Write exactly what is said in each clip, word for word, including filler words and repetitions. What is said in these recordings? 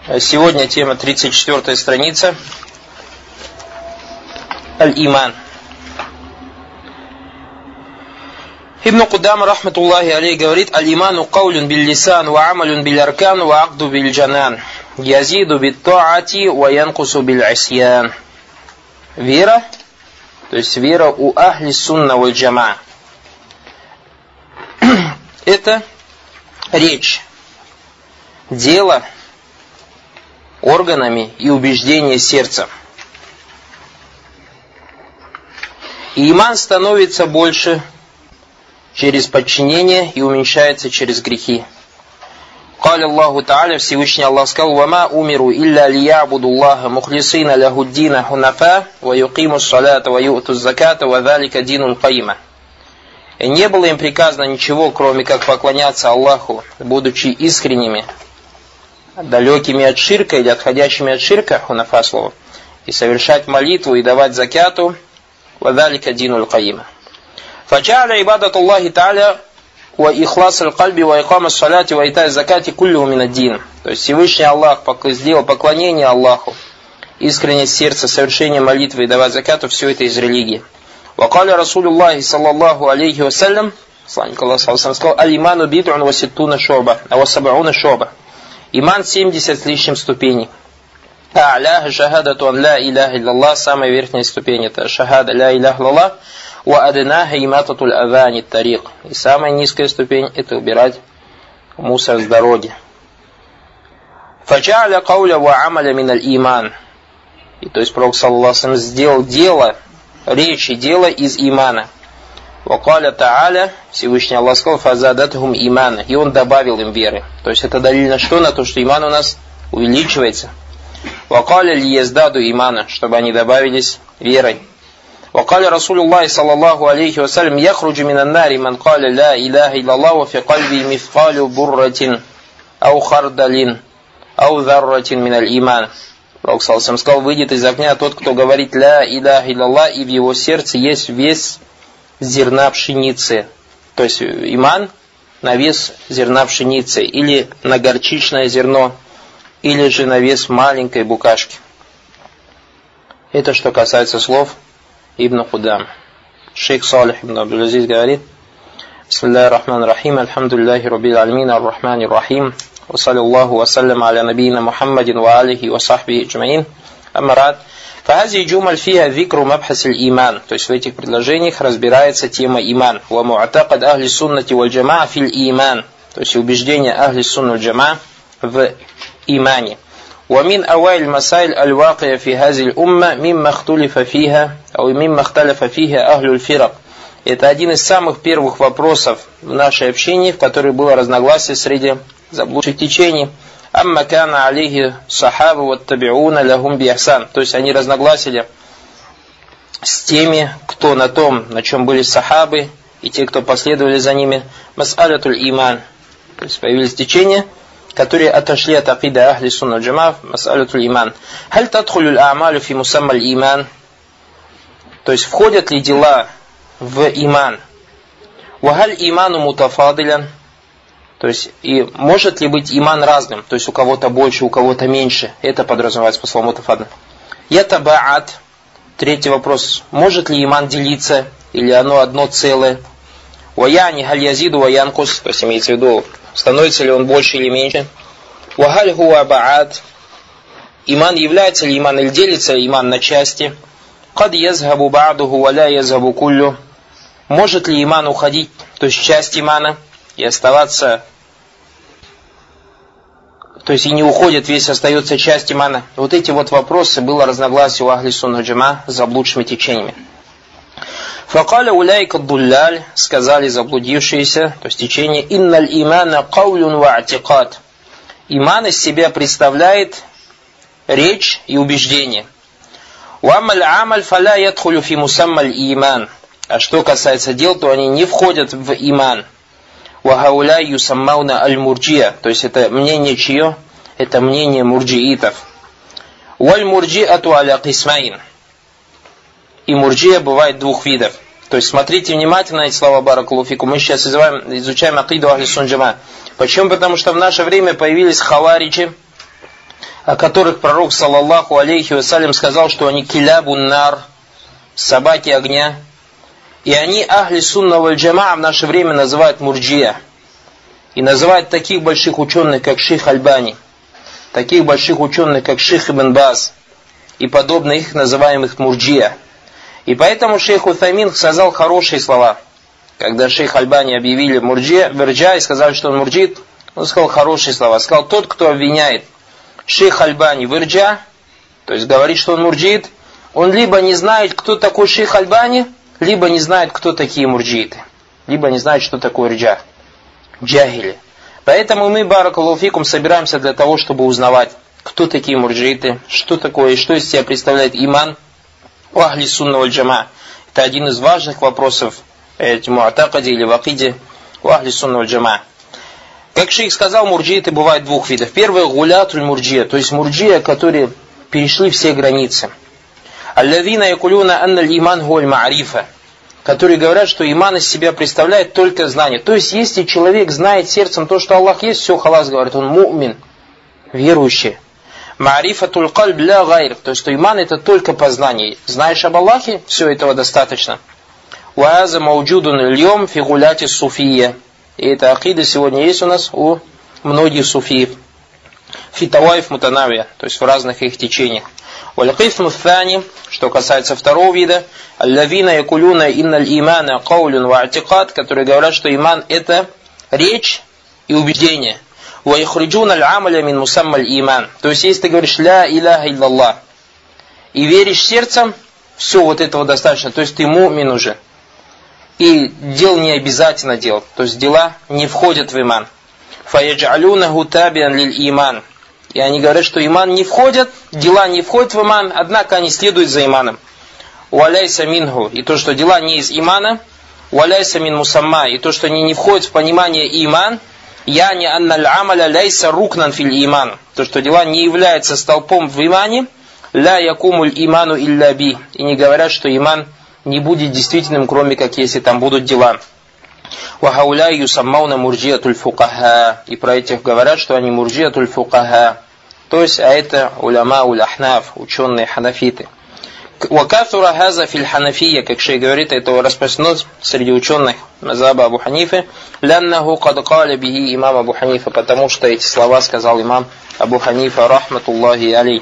Сегодня тема тридцать четвёртая страница. Аль-Иман. Ибн Кудама, рахматуллахи алейхи, говорит: Аль-Иману каулюн биль-лисан, ва амалюн биль-аркан, ва акду биль-джанан, язиду бит-таати, ва янкусу биль-асьян. Вера, то есть вера у ахли сунна валь джама. Это речь, дело, органами и убеждение сердца. И иман становится больше через подчинение и уменьшается через грехи. Каля Аллаху Та'аля, Всевышний Аллах сказал: «Вама умиру илля лиябуду Аллаха мухлисина лахуддина хунафа, ва юқиму ссалата, ва ю'ту заката, ва залика динул каима». И не было им приказано ничего, кроме как поклоняться Аллаху, будучи искренними, далекими от ширка или отходящими от ширка, хунафа слово, и совершать молитву и давать закяту, вадалика динул каима. Фаджа'аля ибадату Аллахи Та'аля ва ихлас аль-кальби ва икама ссалати ва итай закати куллюху мин ад-дин. То есть Всевышний Аллах сделал поклонение Аллаху, искреннее сердце, совершение молитвы и давать закату, все это из религии. Ва каля Расулуллахи саллаллаху алейхи ва саллям, славник Аллах сказал: аль-иману бид'ун ва ситтуна шу'ба, а ва саб'уна шу'ба. Иман семьдесят с лишним ступеней. А'ляха шахадату ан ла иляха илляллах, самая верхняя ступень это шахада ла иляха илляллах, ва аднаха имататуль адани тарик. И самая низкая ступень это убирать мусор с дороги. Фаджа'аля кауля ва амаля мин аль-иман. И то есть Пророк саллаллаху алейхи ва саллям сделал дело, речь и дело из имана. Вакаля Та'аля, Всевышний Аллах сказал: фазадатхум имана, и он добавил им веры. То есть это далиль на что? На то, что иман у нас увеличивается. Вакаля лиездаду имана, чтобы они добавились верой. Вакаля Расулуллахи саллаллаху алейхи ва саллям: яхруджу минан нари ман каля ла иляха илляллах ва фи кальби мифкалю бурратин ау хардалин ау зарратин мин аль-иман. Пророк саллаллаху алейхи ва саллям сказал: выйдет из огня тот, кто говорит ла иляха илляллах, и в его сердце есть вес зерна пшеницы. То есть иман на вес зерна пшеницы, или на горчичное зерно, или же на вес маленькой букашки. Это что касается слов Ибн Кудам. Шейх Салих ибн Абдул-Азиз говорит: Бисмиллахир рахманир рахим, альхамдулиллахи раббил аламин, ар-рахманир рахим, ва саллаллаху ва саллям аля набийна Мухаммадин ва алихи ва сахбихи аджмаин. Амма ба'д. Фази джумаль фиха зикру мабхасиль иман. То есть в этих предложениях разбирается тема иман. Ва му'такад ахли суннати валь джамаа фил иман. То есть убеждение ахли сунна валь джамаа в имане. Ва мин авайль масайль аль-вакия фи хазиль умма мимма хтулифа фиха, ау мимма хталифа фиха ахлюль фирак. Это один из самых первых вопросов в нашей общине, в которой было разногласие среди заблудших течений. Амма кана алейхи сахабу ва табиуна лахум би ихсан. То есть они разногласили с теми, кто на том, на чем были сахабы, и те, кто последовали за ними. Мас'алятуль иман. То есть появились течения, которые отошли от акида ахли сунна джама. Мас'алятуль иман. Халь тадхулюль а'малю фи мусаммаль иман. То есть входят ли дела в иман? Ва халь иману мутафадилян. То есть, и может ли быть иман разным? То есть, у кого-то больше, у кого-то меньше. Это подразумевается по слову мутафадн. Ятабаат. Третий вопрос. Может ли иман делиться? Или оно одно целое? Ваяни халь язиду ваянкус. То есть, имеется в виду, становится ли он больше или меньше? Вахаль хуа баат. Иман является ли иман, или делится иман на части? Кад язхабу ба'духу валя язхабу куллю. Может ли иман уходить, то есть часть имана, и оставаться, то есть и не уходит весь, остается часть имана. Вот эти вот вопросы было разногласие у ахли сунна джама с заблудшими течениями. Факаля уляйка дулляль, сказали заблудившиеся, то есть течение: инналь имана каулюн ва атикад. Иман из себя представляет речь и убеждение. Уамаль амаль фаля ядхулю фи мусаммаль иман. А что касается дел, то они не входят в иман. Вахауля юсаммауна аль-мурджия. То есть это мнение чье? Это мнение мурджиитов. Валь мурджиату аля кисмаин. И мурджия бывает двух видов. То есть смотрите внимательно на эти слова, баракаллаху фикум. Мы сейчас изучаем, изучаем акиду ахли сунна джама. Почему? Потому что в наше время появились хавариджи, о которых пророк, саллаллаху алейхи вассалям, сказал, что они килябун нар, собаки огня. И они ахли сунна валь джамаа в наше время называют мурджия. И называют таких больших ученых, как шейх Альбани, таких больших ученых, как шейх Ибн Баз, и подобных их называемых мурджия. И поэтому шейх Утаймин сказал хорошие слова. Когда шейх Альбани объявили мурджия, мурджия и сказали, что он мурджит, он сказал хорошие слова. Сказал, тот, кто обвиняет шейх Альбани в ирджа, то есть говорит, что он мурджит, он либо не знает, кто такой шейх Альбани, либо не знает, кто такие мурджииты, либо не знает, что такое ирджа. Джахили. Поэтому мы, баракаллаху фикум, собираемся для того, чтобы узнавать, кто такие мурджииты, что такое, что из себя представляет иман у ахли сунна валь джама. Это один из важных вопросов в муатакаде или в акиде у ахли сунна валь джама. Как шейх сказал, мурджииты бывают двух видов. Первое, гулятуль мурджия, то есть мурджия, которые перешли все границы. Аллавина якулюна анна иман гуаль маарифа, которые говорят, что иман из себя представляет только знание. То есть, если человек знает сердцем то, что Аллах есть, все, халас, говорит, он му'мин, верующий. Маарифатуль кальб ля гайр, то есть, что иман это только познание. Знаешь об Аллахе, все, этого достаточно. Уаза мауджудун льем фигуляти суфия. И эта акида сегодня есть у нас у многих суфиев. Фитаваев мутанавия, то есть в разных их течениях. Валькифму thani, что касается второго вида, аллавина якулюна инналь имана каулюн ва атикад, которые говорят, что иман это речь и убеждение. Ва ихриджуна аль-амаля мин мусаммаль иман. То есть, если ты говоришь ля иляха иллаллах и веришь сердцем, все, вот этого достаточно. То есть, ты му'мин уже. И дел не обязательно делать. То есть, дела не входят в иман. Фаяджалюнаху табиан лиль иман. И они говорят, что иман не входит, дела не входят в иман, однако они следуют за иманом. Уаляйса минху, и то, что дела не из имана, уаляйса мин мусамма, и то, что они не входят в понимание иман, яни анналь амаля ляйса рукнан филь иман, то, что дела не являются столпом в имане, ля якумуль иману илля би, и не говорят, что иман не будет действительным, кроме как если там будут дела. Вахауля юсаммауна мурджиатуль фукаха, и про этих говорят, что они мурджиатуль фукаха, то есть, а это уляма уль ахнаф, ученые ханафиты. Вакафура хаза филь ханафия, как шейх говорит, это распространено среди ученых мазаба Абу Ханифы, ляннаху кад каля бихи имам Абу Ханифа, потому что эти слова сказал имам Абу Ханифа, рахматуллахи алей.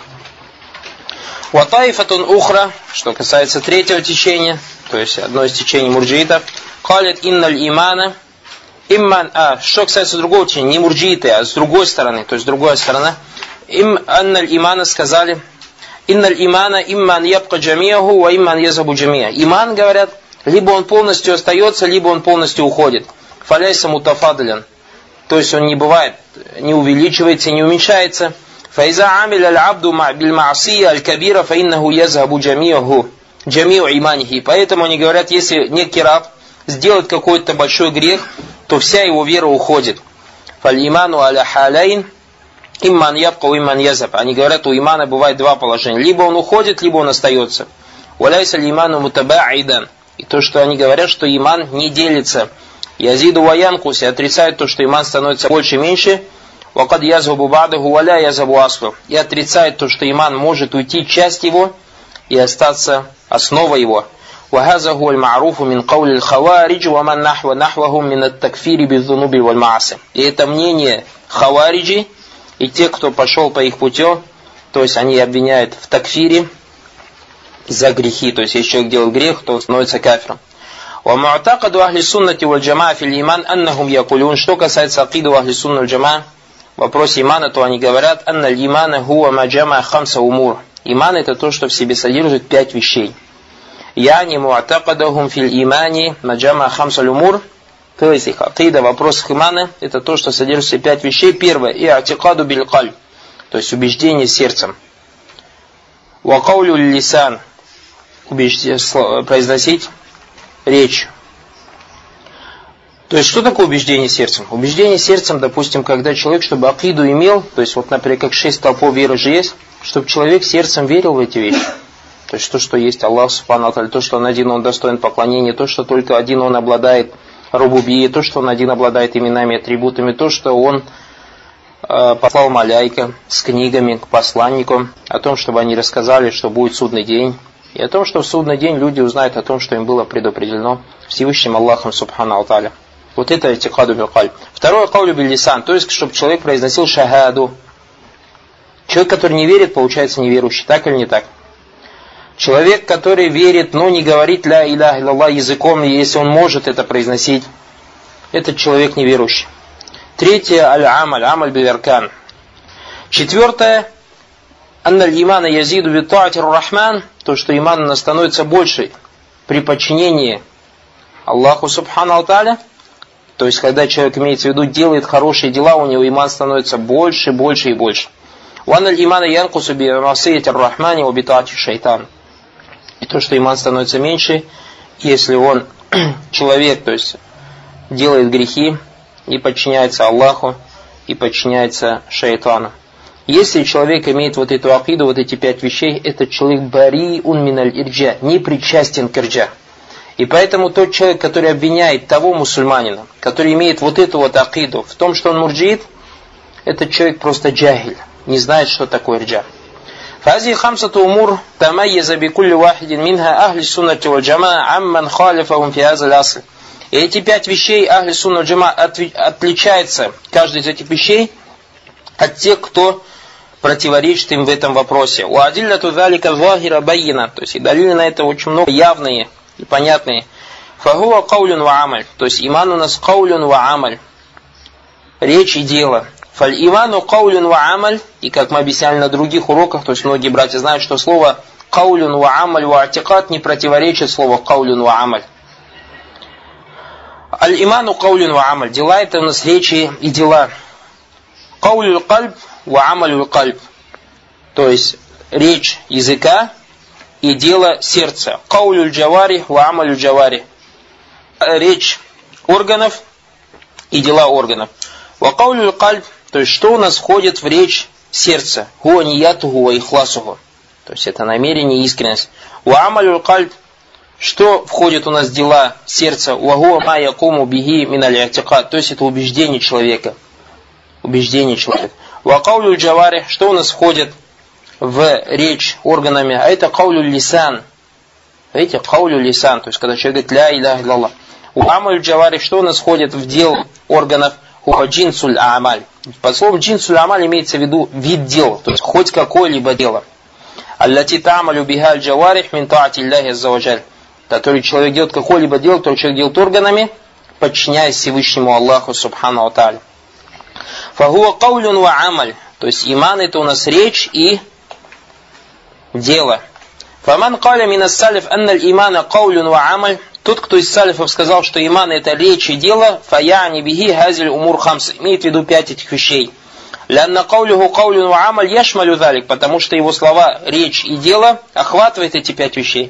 Ватаифатун ухра, что касается третьего течения, то есть одно из течений мурджиитов, калит инналь имана, имман, а, что касается другого течения, не мурджииты, а с другой стороны, то есть другая сторона, им анналь имана сказали, инналь имана имман ябка джамияху, ва имман язабу джамия. Иман, говорят, либо он полностью остается, либо он полностью уходит. Фаляйса мутафадлян, то есть он не бывает, не увеличивается, не уменьшается. Фаиза амиль аль-абду биль-маасия аль-кабира, фаиннаху язабу джамияху, джамию иманихи. Поэтому они говорят, если некий раб сделает какой-то большой грех, то вся его вера уходит. Фаль-иману аля халяйн, имман ябка, имман язаб. Они говорят, у имана бывает два положения. Либо он уходит, либо он остается. Валяйса лиману мутабаидан. И то, что они говорят, что иман не делится. Язиду ваянкуси, отрицают то, что иман становится больше и меньше. Вакад язабу бадаху валя язабу аслу. И отрицает то, что иман может уйти часть его и остаться основа его. وهذا هو المعروف من قول الخوارج ومن نحو نحوهم من التكفير بالذنوب والمعاصي. И это мнение хавариджи и те, кто пошел по их путю, то есть они обвиняют в такфире за грехи, то есть если человек делает грех, то он становится кафиром. ومعتقد أهل السنة والجماعة في الإيمان أنهم يقولون, что касается акиды أهل السنة والجماعة в вопросе имана, то они говорят, أن الإيمان هو ما جمع خمسة أمور. Иман это то, что в себе содержит пять вещей. Яни муатакадахум фил имани маджама хамсаль умур. То есть их акида в вопросах имана это то, что содержит в себе пять вещей. Первое, и атикаду биль кальб, то есть убеждение сердцем. Вакаулю лисан, произносить речь. То есть что такое убеждение сердцем? Убеждение сердцем, допустим, когда человек, чтобы акиду имел, то есть вот, например, как шесть столпов веры же есть, чтобы человек сердцем верил в эти вещи. То есть то, что есть Аллах Субхану ва Тааля, то, что Он один, Он достоин поклонения, то, что только один Он обладает рубубией, то, что Он один обладает именами и атрибутами, то, что Он послал маляйка с книгами к посланнику о том, чтобы они рассказали, что будет судный день, и о том, что в судный день люди узнают о том, что им было предопределено Всевышним Аллахом Субхану Аталя. Вот это этикаду бил кальб. Второе каулю бил лисан, то есть, чтобы человек произносил шахаду. Человек, который не верит, получается неверующий, так или не так? Человек, который верит, но не говорит ля иляха илlallah языком, если он может это произносить, этот человек неверующий. Третье, аль-амаль, амаль биль-аркан. Четвертое, анналь имана язиду бит-таати ар-рахман, то, что иман у нас становится больше при подчинении Аллаху Субхану Тааля. То есть, когда человек, имеется в виду, делает хорошие дела, у него иман становится больше, больше и больше. Ванналь имана янкусу би-масияти ар-рахмани ва бит-таати шайтан. И то, что иман становится меньше, если он, человек, то есть, делает грехи, и подчиняется Аллаху, и подчиняется шайтану. Если человек имеет вот эту акиду, вот эти пять вещей, этот человек бари ун миналь ирджа, не причастен к ирджа. И поэтому тот человек, который обвиняет того мусульманина, который имеет вот эту вот акиду в том, что он мурджиит, этот человек просто джахиль, не знает, что такое ирджа. فهذه خمسة أمور تميز بكل واحد منها أهل السنة والجماعة عمن خالفهم في هذا الأصل. И эти пять вещей Ахли Сунна Джама отличается, каждый из этих вещей, от тех, кто противоречит им в этом вопросе. У адилляту залика захира байина, то есть и далили на это очень много явные и понятные. Фахуа каулюн ва амаль, то есть иман у нас каулюн ва амаль, речь и дело. Фаль иману каулюн ва амаль, и как мы объясняли на других уроках, то есть многие братья знают, что слово каулюн ва амаль ва атикат не противоречит слову каулюн ва амаль. Аль-иману каулюн ва амаль. Дела это у нас речи и дела. Каулюл кальб ва амалюл кальб. То есть речь языка и дело сердца. Каулюл джавари ва амалюл джавари. Речь органов и дела органов. Ва каулюл кальб. То есть что у нас входит в речь сердца. Хуа ниятуху ва ихласуху. То есть это намерение и искренность. Ва амалюл кальб. Что входит у нас в дела сердца? Вагуа ма якуму бихи миналь и'тикад. То есть это убеждение человека. Убеждение человека. Ва каулю джавари. Что у нас входит в речь органами? А это каулю лисан. Видите, каулю лисан. То есть когда человек говорит ля иляха илlallah. Ва амалю джавари. Что у нас входит в дел органов? Хуа джинсуль а'амаль. Под словом джинсуль а'амаль имеется в виду вид дел. То есть хоть какое-либо дело. Аллати та'амалю биха аль-джаварих мин та'ати Аллахи азза ва джаль. Который человек делает какое-либо дело, то человек делает органами, подчиняясь Всевышнему Аллаху Субхану Тааля. Фагуа каулюн ва амаль. То есть иман это у нас речь и дело. Фаман каля мина салиф анналь имана каулюн ва амаль. Тот, кто из салифов сказал, что иман это речь и дело, фаяни бихи хазиль умур хамс. Имеет в виду пять этих вещей. Лянна каулюху каулюн ва амаль яшмалю залик. Потому что его слова речь и дело охватывает эти пять вещей.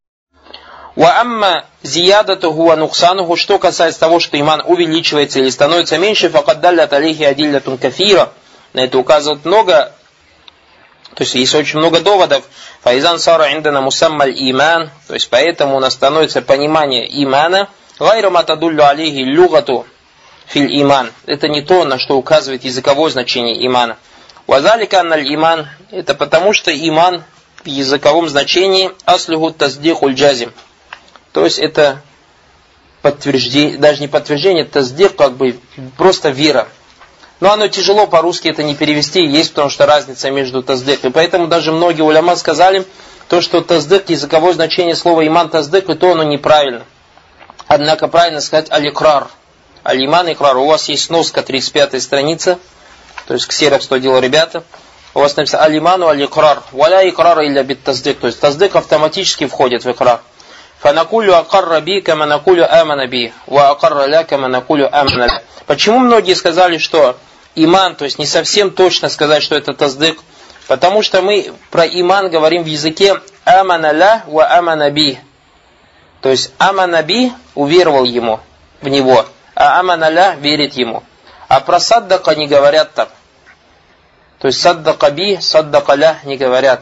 Ва амма зиядатуху ва нуксануху, что касается того, что иман увеличивается или становится меньше, факад даллят алейхи адиллятун кафира. На это указывает много, то есть есть очень много доводов. Файзан сара индана мусаммаль иман, то есть поэтому у нас становится понимание имана. Гайру матадуллю алейхи люгату филь иман. Это не то, на что указывает языковое значение имана. Вазалика анналь иман, это потому, что иман в языковом значении аслюху таздихуль джазим. То есть это подтверждение, даже не подтверждение, это таздик, как бы просто вера. Но оно тяжело по-русски это не перевести, есть потому что разница между таздик. И поэтому даже многие уляма сказали, то, что таздик, языковое значение слова иман таздик, и то оно неправильно. Однако правильно сказать аль-икрар. Аль-иман икрар. У вас есть сноска, тридцать пятая страница, то есть ксерокс, что делал ребята. У вас написано аль-иману аль-икрар. Валя икрара илля бит таздик. То есть таздик автоматически входит в икрар. Фанакулю акарра би, кама накулю амана би, ва акарра ля, кама накулю амана ля. Почему многие сказали, что иман, то есть не совсем точно сказать, что это таздык? Потому что мы про иман говорим в языке амана ля ва амана би. То есть амана би уверовал ему, в него, а амана ля верит ему. А про саддака не говорят так. То есть саддака би, саддака ля не говорят.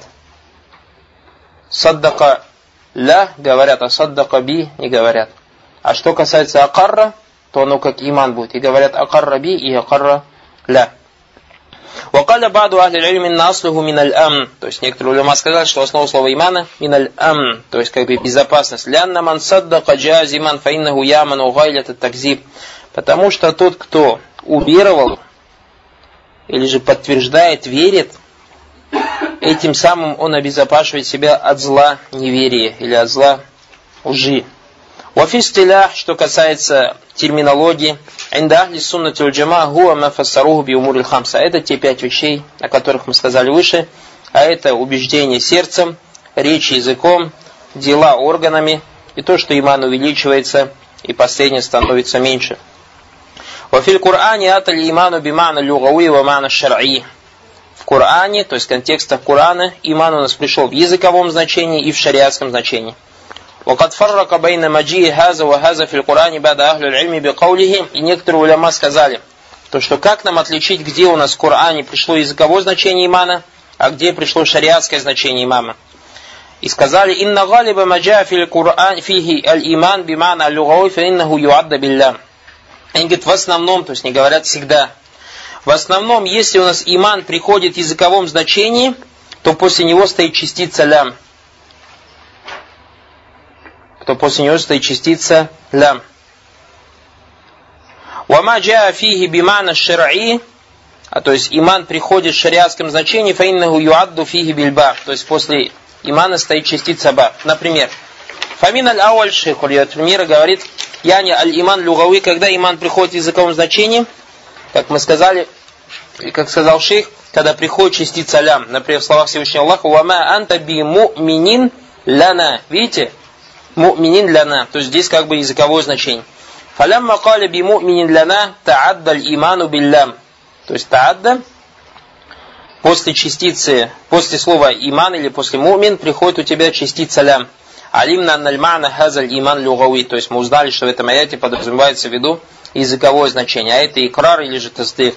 Саддака ля говорят, а саддака би не говорят. А что касается акарра, то оно как иман будет. И говорят акарра би и акарра ля. وقال بعض أهل العلم إن أصله من الأمن. То есть некоторые улема сказали, что основа слова имана من الأمن, то есть как бы безопасность. لأن من صدق جازما فإنه يأمن غاية التكذيب. Потому что тот, кто уверовал, или же подтверждает, верит, этим самым он обезопашивает себя от зла неверия или от зла лжи. وفي استلاح, что касается терминологии, عند أهل السنة والجماعة هو ما فسروه بأمور الخمسة. Это те пять вещей, о которых мы сказали выше, а это убеждение сердцем, речь языком, дела органами и то, что иман увеличивается и последнее становится меньше. وفي القرآن أتى الإيمان بمعنى اللغوي ومعنى الشرعي. В Коране, то есть в контекстах Корана, иман у нас пришел в языковом значении и в шариатском значении. وقد فرق بين مجيء هذا وهذا في القرآن بعد أهل العلم بقوله. И некоторые уляма сказали, то что как нам отличить, где у нас в Коране пришло языковое значение имана, а где пришло шариатское значение имана. И сказали, инна галиба маджа фил Кур'ан фихи аль-иман бимана аль-лугауи фа иннаху юадда биллям. Они говорят, в основном, то есть не говорят всегда, в основном, если у нас иман приходит в языковом значении, то после него стоит частица лям. То после него стоит частица лям. Вама джаа фихи бимана шар'и, а то есть иман приходит в шариатском значении, фа иннаху юадду фихи бильба, то есть после имана стоит частица ба. Например, фамин аль-ауаль шейх, например, говорит, яни аль-иман люгави, когда иман приходит в языковом значении, как мы сказали, и как сказал шейх, когда приходит частица лям, например, в словах Всевышнего Аллаха, вама анта би му'минин ляна, видите, му'минин ляна, то есть здесь как бы языковое значение. Фалямма кали би му'минин ляна та'адда аль-иману биллям, то есть та'адда, после частицы, после слова иман или после му'мин приходит у тебя частица лям. Алимна аннальмана хазаль иман люгави, то есть мы узнали, что в этом аяте подразумевается в виду языковое значение, а это икрар или же тасдик.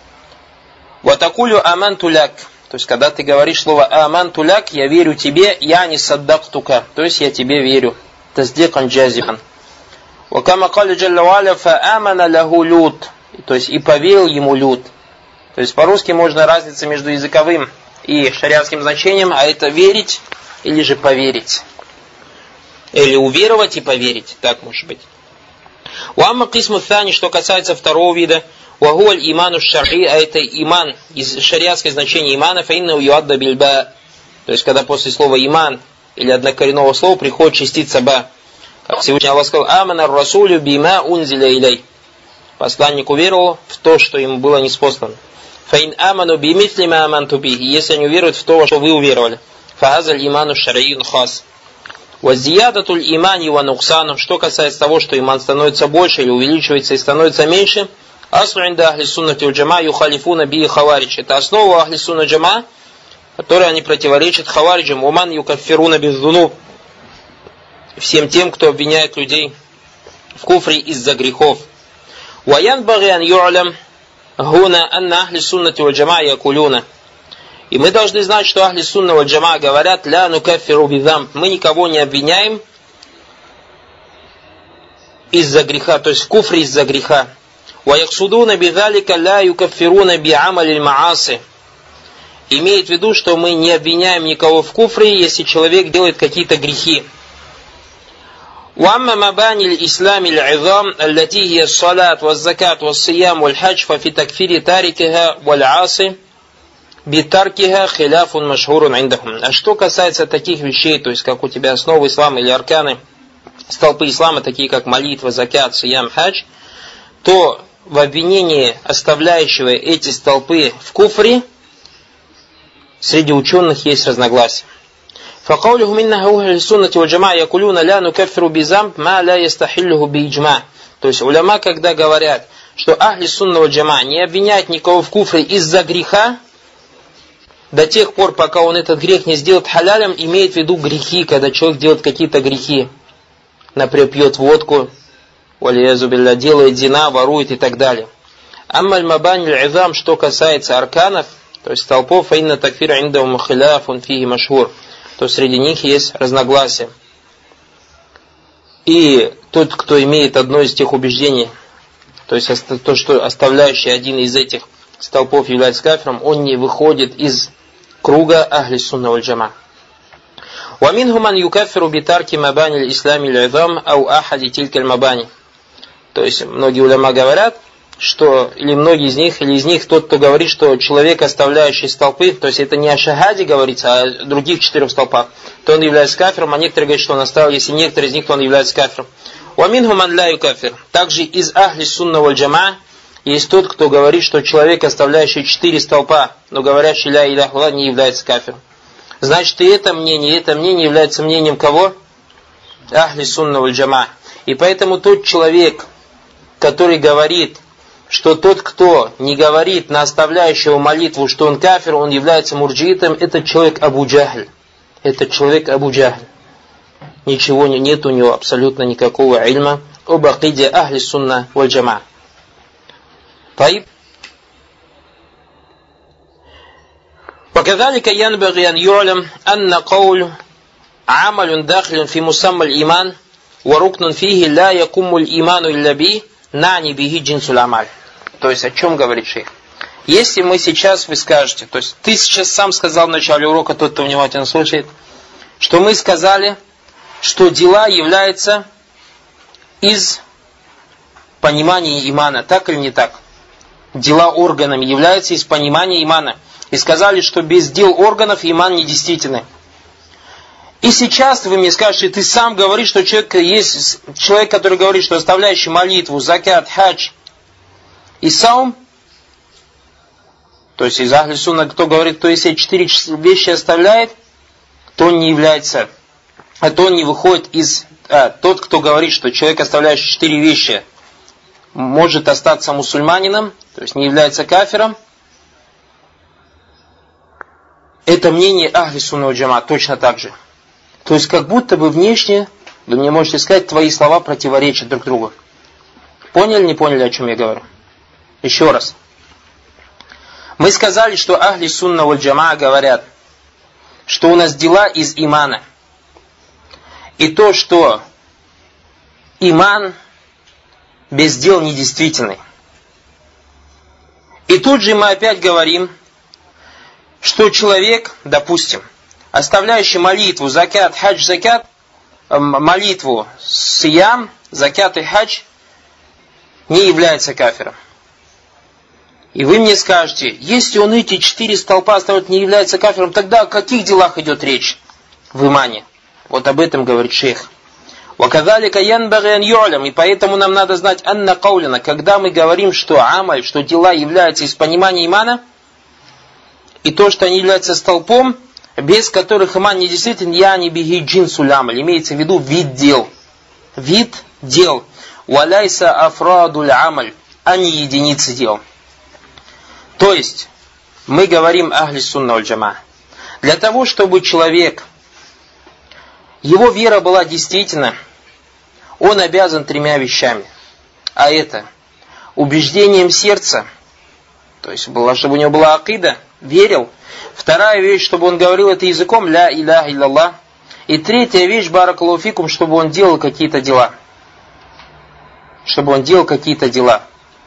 Ватакулю аман туляк, то есть когда ты говоришь слово аман туляк, я верю тебе, я не саддактука, то есть я тебе верю. Таздикан джазихан. Вакама кали джалла валя фа амана лаху лют, то есть и поверил ему Лют. То есть по-русски можно разница между языковым и шариатским значением, а это верить или же поверить. Или уверовать и поверить, так может быть. Уамма кисму thani, что касается второго вида, вагуаль иману шар'и, а это иман, шариатское значение имана, фаинна юадда бильба, то есть когда после слова иман или однокоренного слова приходит частица ба. Как Всевышний Аллах сказал, амана расулю бима унзиля илей. Посланник уверовал в то, что ему было ниспослано. Фаин аману бимитли ма аманту бихи, если они уверуют в то, что вы уверовали. Фахазаль иману шар'июн хас. Вазиядатуль имани ва нуксану, что касается того, что иман становится больше или увеличивается и становится меньше, аслу инда ахли суннати валь джама юхалифуна би хаваридж. Это основа ахли сунна джама, которой они противоречат хавариджам. Уман юкаффируна бездунуб, всем тем, кто обвиняет людей в куфре из-за грехов. Ваян багиан ю'алям гуна анна ахли суннати валь джама якулюна. И мы должны знать, что ахли сунна валь джама говорят, ля нукаффиру бидамб, мы никого не обвиняем из-за греха, то есть в куфре из-за греха. Ва яксудуна бидалика ля юкаффируна би'амали мааси. Имеет в виду, что мы не обвиняем никого в куфре, если человек делает какие-то грехи. وأما مباني الإسلام العظام التي هي الصلاة والزكاة والصيام والحج ففي تكفير تاركها والعاصي بتركها خلاف مشهور عندهم. А что касается таких вещей, то есть как у тебя основы ислама или арканы, столпы ислама, такие как молитва, закат, сиям, хадж, то в обвинении оставляющего эти столпы в куфре среди ученых есть разногласия. فقولهم إنه أهل السنة والجماعة يقولون لا نكفر بذنب ما لا يستحله بإجماع. То есть уляма, когда говорят, что ахли сунна валь джама не обвиняют никого в куфре из-за греха, до тех пор, пока он этот грех не сделает халялем, имеет в виду грехи, когда человек делает какие-то грехи, например, пьет водку, делает зина, ворует и так далее. Аммаль мабань аль-изам, что касается арканов, то есть столпов, фаинна такфир индахум хиляфун фихи машхур, то среди них есть разногласия. И тот, кто имеет одно из тех убеждений, то есть то, что оставляющий один из этих столпов является кафиром, он не выходит из круга ахли сунна валь джама. وَمِنْهُ مَنْ يُكَفِّرُ بِتَرْكِ مَبَانِ الْإِسْلَامِ الْعِظَامِ أَوْ أَحَدِ تِلْكَ الْمَبَانِ. То есть, многие уляма говорят, что, или многие из них, или из них тот, кто говорит, что человек, оставляющий столпы, то есть это не о шахаде говорится, а о других четырех столпах, то он является кафиром, а некоторые говорят, что он оставил, если некоторые из них, то он является кафиром. وَمِنْهُ مَنْ لَا يُكَفِّرُ. Также из ахли сунна валь джама есть тот, кто говорит, что человек, оставляющий четыре столпа, но говорящий ля иляха илlallah, не является кафиром. Значит, и это мнение, и это мнение является мнением кого? Ахли сунна валь джама. И поэтому тот человек, который говорит, что тот, кто не говорит на оставляющего молитву, что он кафир, он является мурджиитом, это человек Абу Джахль. Это человек Абу Джахль. Ничего нет у него абсолютно никакого ильма об акиде ахли сунна валь джама. طيب. وكذلك ينبغي أن يعلم أن قول عمل داخل في مسمى الإيمان وركن فيه لا يقوم الإيمان إلا به نعني به جنس العمل. То есть о чем говорит шейх? Если мы сейчас, вы скажете, то есть ты сейчас сам сказал в начале урока, тот, кто внимательно слушает, что мы сказали, что дела являются из понимания имана, так или не так? Дела органами являются из понимания имана. И сказали, что без дел органов иман недействительный. И сейчас вы мне скажете, ты сам говоришь, что человек, есть человек, который говорит, что оставляющий молитву, закят, хадж и саум, то есть из ахли сунна, кто говорит, кто если четыре вещи оставляет, то он не является, а то он не выходит из... А, тот, кто говорит, что человек, оставляющий четыре вещи, может остаться мусульманином, то есть не является кафиром, это мнение ахли сунна валь джама точно так же. То есть как будто бы внешне, вы мне можете сказать, твои слова противоречат друг другу. Поняли, не поняли, о чем я говорю? Еще раз. Мы сказали, что ахли сунна валь джама говорят, что у нас дела из имана. И то, что иман без дел недействительный. И тут же мы опять говорим, что человек, допустим, оставляющий молитву, закят, хадж, закят, молитву, сиям, закят и хадж, не является кафиром. И вы мне скажете, если он эти четыре столпа оставляет, не является кафиром, тогда о каких делах идет речь в имане? Вот об этом говорит шейх. وَكَذَلِكَ يَنْبَغِي أَنْ يُعْلَمْ. И поэтому нам надо знать, анна каулина, когда мы говорим, что амаль, что дела являются из понимания имана, и то, что они являются столпом, без которых иман не действителен, яни биги джинсуль амаль, имеется в виду вид дел. Вид дел. Валяйса афрадуль амаль, а не единицы дел. То есть, мы говорим ахли сунна валь джама. Для того, чтобы человек, его вера была действительна, он обязан тремя вещами. А это убеждением сердца, то есть, чтобы у него была акида, верил. Вторая вещь, чтобы он говорил это языком, ля иляха илlallah. И третья вещь, баракаллаху фикум, чтобы он делал какие-то дела. Чтобы он делал какие-то дела.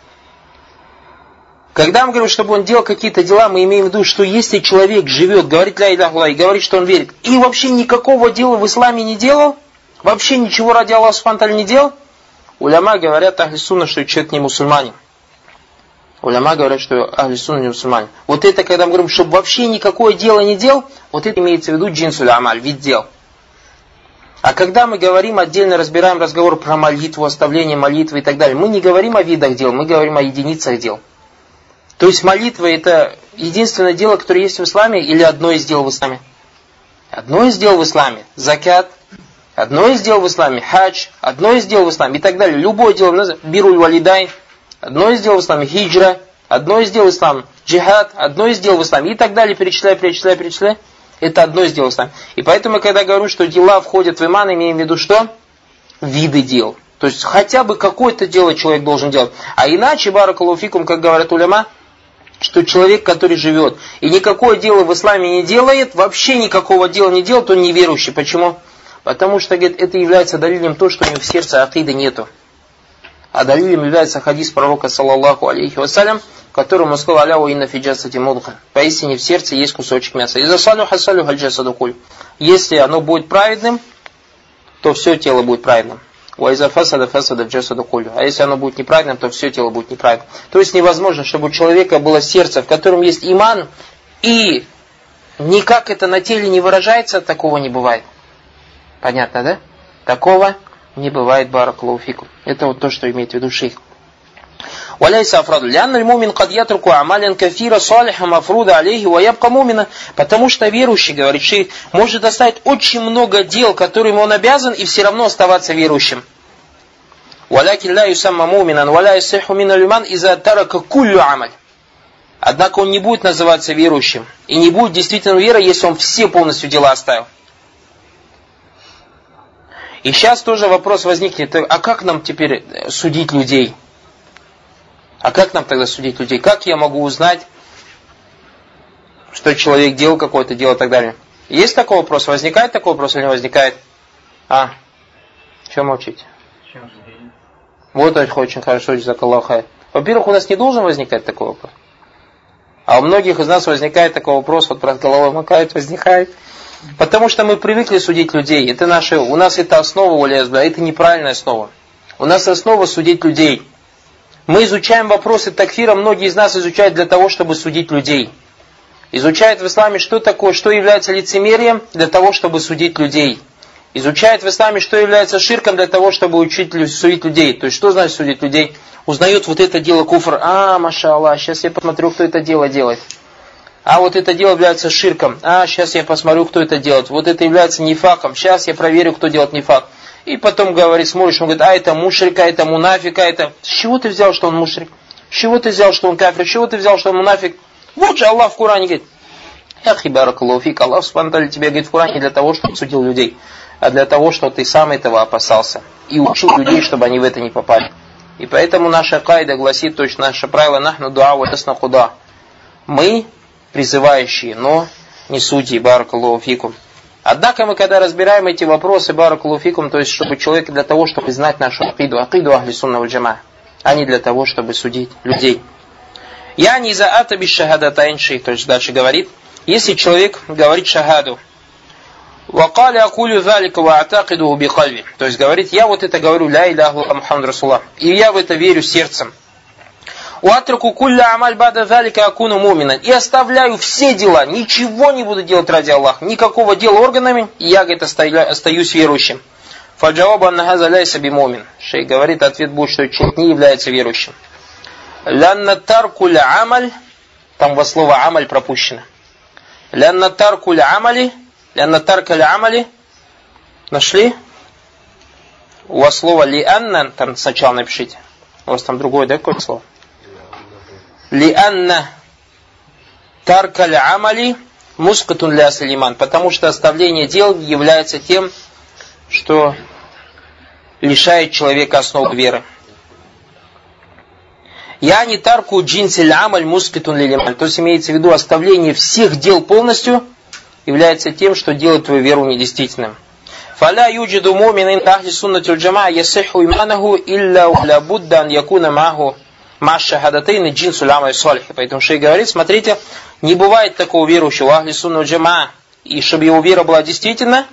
Когда мы говорим, чтобы он делал какие-то дела, мы имеем в виду, что если человек живет, говорит ля иляха илlallah и говорит, что он верит, и вообще никакого дела в исламе не делал, вообще ничего ради Аллаха субхану ва тааля не делал, уляма говорят ахли сунна, что человек не мусульманин. Уляма говорят, что ахли сунна не мусульманин. Вот это, когда мы говорим, чтобы вообще никакое дело не делал, вот это имеется в виду джинсуль амаль, вид дел. А когда мы говорим, отдельно разбираем разговор про молитву, оставление молитвы и так далее, мы не говорим о видах дел, мы говорим о единицах дел. То есть молитва это единственное дело, которое есть в исламе, или одно из дел в исламе? Одно из дел в исламе. Закят, одно из дел в исламе. Хадж, одно из дел в исламе и так далее. Любое дело, бируль валидай, одно из дел в исламе. Хиджра, одно из дел в исламе. Джихад, одно из дел в исламе и так далее. Перечисляй, перечисляй, перечисляй. Это одно из дел в исламе. И поэтому, когда говорю, что дела входят в иман, имеем в виду что? Виды дел. То есть хотя бы какое-то дело человек должен делать. А иначе, баракаллаху фикум, как говорят уляма, что человек, который живет и никакое дело в исламе не делает, вообще никакого дела не делает, он неверующий. Почему? Потому что, говорит, это является далилем то, что у него в сердце акиды нету. А далилем является хадис пророка, саллаллаху алейхи вассалям, в котором он сказал: «Аля ва инна фи джасади мудга». Поистине в сердце есть кусочек мяса. «Иза салюха салюха аль-джасаду куль». Если оно будет праведным, то все тело будет праведным. «Ва иза фасада фасада аль-джасаду куль». А если оно будет неправедным, то все тело будет неправедным. То есть невозможно, чтобы у человека было сердце, в котором есть иман, и никак это на теле не выражается, такого не бывает. Понятно, да? Такого не бывает, баракаллаху фикум. Это вот то, что имеет в виду шейх. وَلَيْسَ أَفْرَادُ لِأَنَّ الْمُؤْمِنَ قَدْ يَتْرُكُ عَمَلًا كَثِيرًا صَالِحًا مَفْرُودًا عَلَيْهِ وَيَبْقَى مُؤْمِنًا. Потому что верующий, говорит шейх, может оставить очень много дел, которыми он обязан, и все равно оставаться верующим. وَلَكِنْ لَا يُسَمَّ مُؤْمِنًا وَلَا يَصِحُّ مِنَ الْإِيمَانِ إِذَا تَرَكَ كُلُّ عَمَلٍ. Однако он не будет называться верующим, и не будет действительно верой, если он все полностью дела оставил. И сейчас тоже вопрос возникнет: а как нам теперь судить людей? А как нам тогда судить людей? Как я могу узнать, что человек делал какое-то дело и так далее? Есть такой вопрос? Возникает такой вопрос или не возникает? А? Чем молчите? Вот это очень хорошо, джазакаллаху хайр. Во-первых, у нас не должен возникать такой вопрос. А у многих из нас возникает такой вопрос, вот брат головой макает, возникает. Потому что мы привыкли судить людей. Это наше, у нас это основа, да, это неправильная основа. У нас основа судить людей. Мы изучаем вопросы такфира, многие из нас изучают для того, чтобы судить людей. Изучают в исламе, что такое, что является лицемерием, для того, чтобы судить людей. Изучают в исламе, что является ширком, для того, чтобы учить судить людей. То есть, что значит судить людей? Узнают вот это дело куфр. А, маша Аллах, сейчас я посмотрю, кто это дело делает. А вот это дело является ширком. А, сейчас я посмотрю, кто это делает. Вот это является нифаком. Сейчас я проверю, кто делает нифак. И потом говорит, смотришь, он говорит: а это мушрик, а это мунафик, а это... С чего ты взял, что он мушрик? С чего ты взял, что он кафир? С чего ты взял, что он мунафик? Вот же Аллах в Коране говорит: «Яхи баракаллаху фик». Аллах субхану ва тааля тебе говорит в Коране не для того, чтобы судил людей, а для того, чтобы ты сам этого опасался. И учил людей, чтобы они в это не попали. И поэтому наша кайда гласит, точно наше правило: нахну дуа ва тасна худа. Мы призывающие, но не судьи, баракаллаху фикум. Однако мы, когда разбираем эти вопросы, баракаллаху фикум, то есть, чтобы человек для того, чтобы знать нашу акиду, акиду ахли сунна валь джамаа, а не для того, чтобы судить людей. Я не за атаби шахадатайн, шейх, то есть дальше говорит, если человек говорит шахаду, вакали акулю залика ва атакиду бикальби, то есть говорит: я вот это говорю, ля иляха илля Мухаммад расулуллах, и я в это верю сердцем. Уатруку кулля амаль бада залика акуну муминан. И оставляю все дела, ничего не буду делать ради Аллаха, никакого дела органами, и я, говорит, остаюсь верующим. Фаджаваба аннахаза ляйса би мумин. Шейх говорит, ответ будет, что человек не является верующим. Лянна таркуля амаль, там во слово амаль пропущено. Лянна таркуля амали, лянна таркаля амали, нашли? У вас слово лианна, там сначала напишите. У вас там другое, да, какое слово? Лианна таркаль амали мускатун ля салиман. Потому что оставление дел является тем, что лишает человека основ веры. Я не тарку джинсель амаль мускатун лилиман. То есть имеется в виду, оставление всех дел полностью является тем, что делает твою веру недействительным. Фаля юджиду мумин ин ахли суннати валь джамаа ясиху иманаху илля ла будда ан якуна маху Маша хадатейн джинсуль амаль салих. Поэтому шейх говорит, смотрите, не бывает такого верующего ахли сунна валь джамаа, и чтобы его вера была действительна,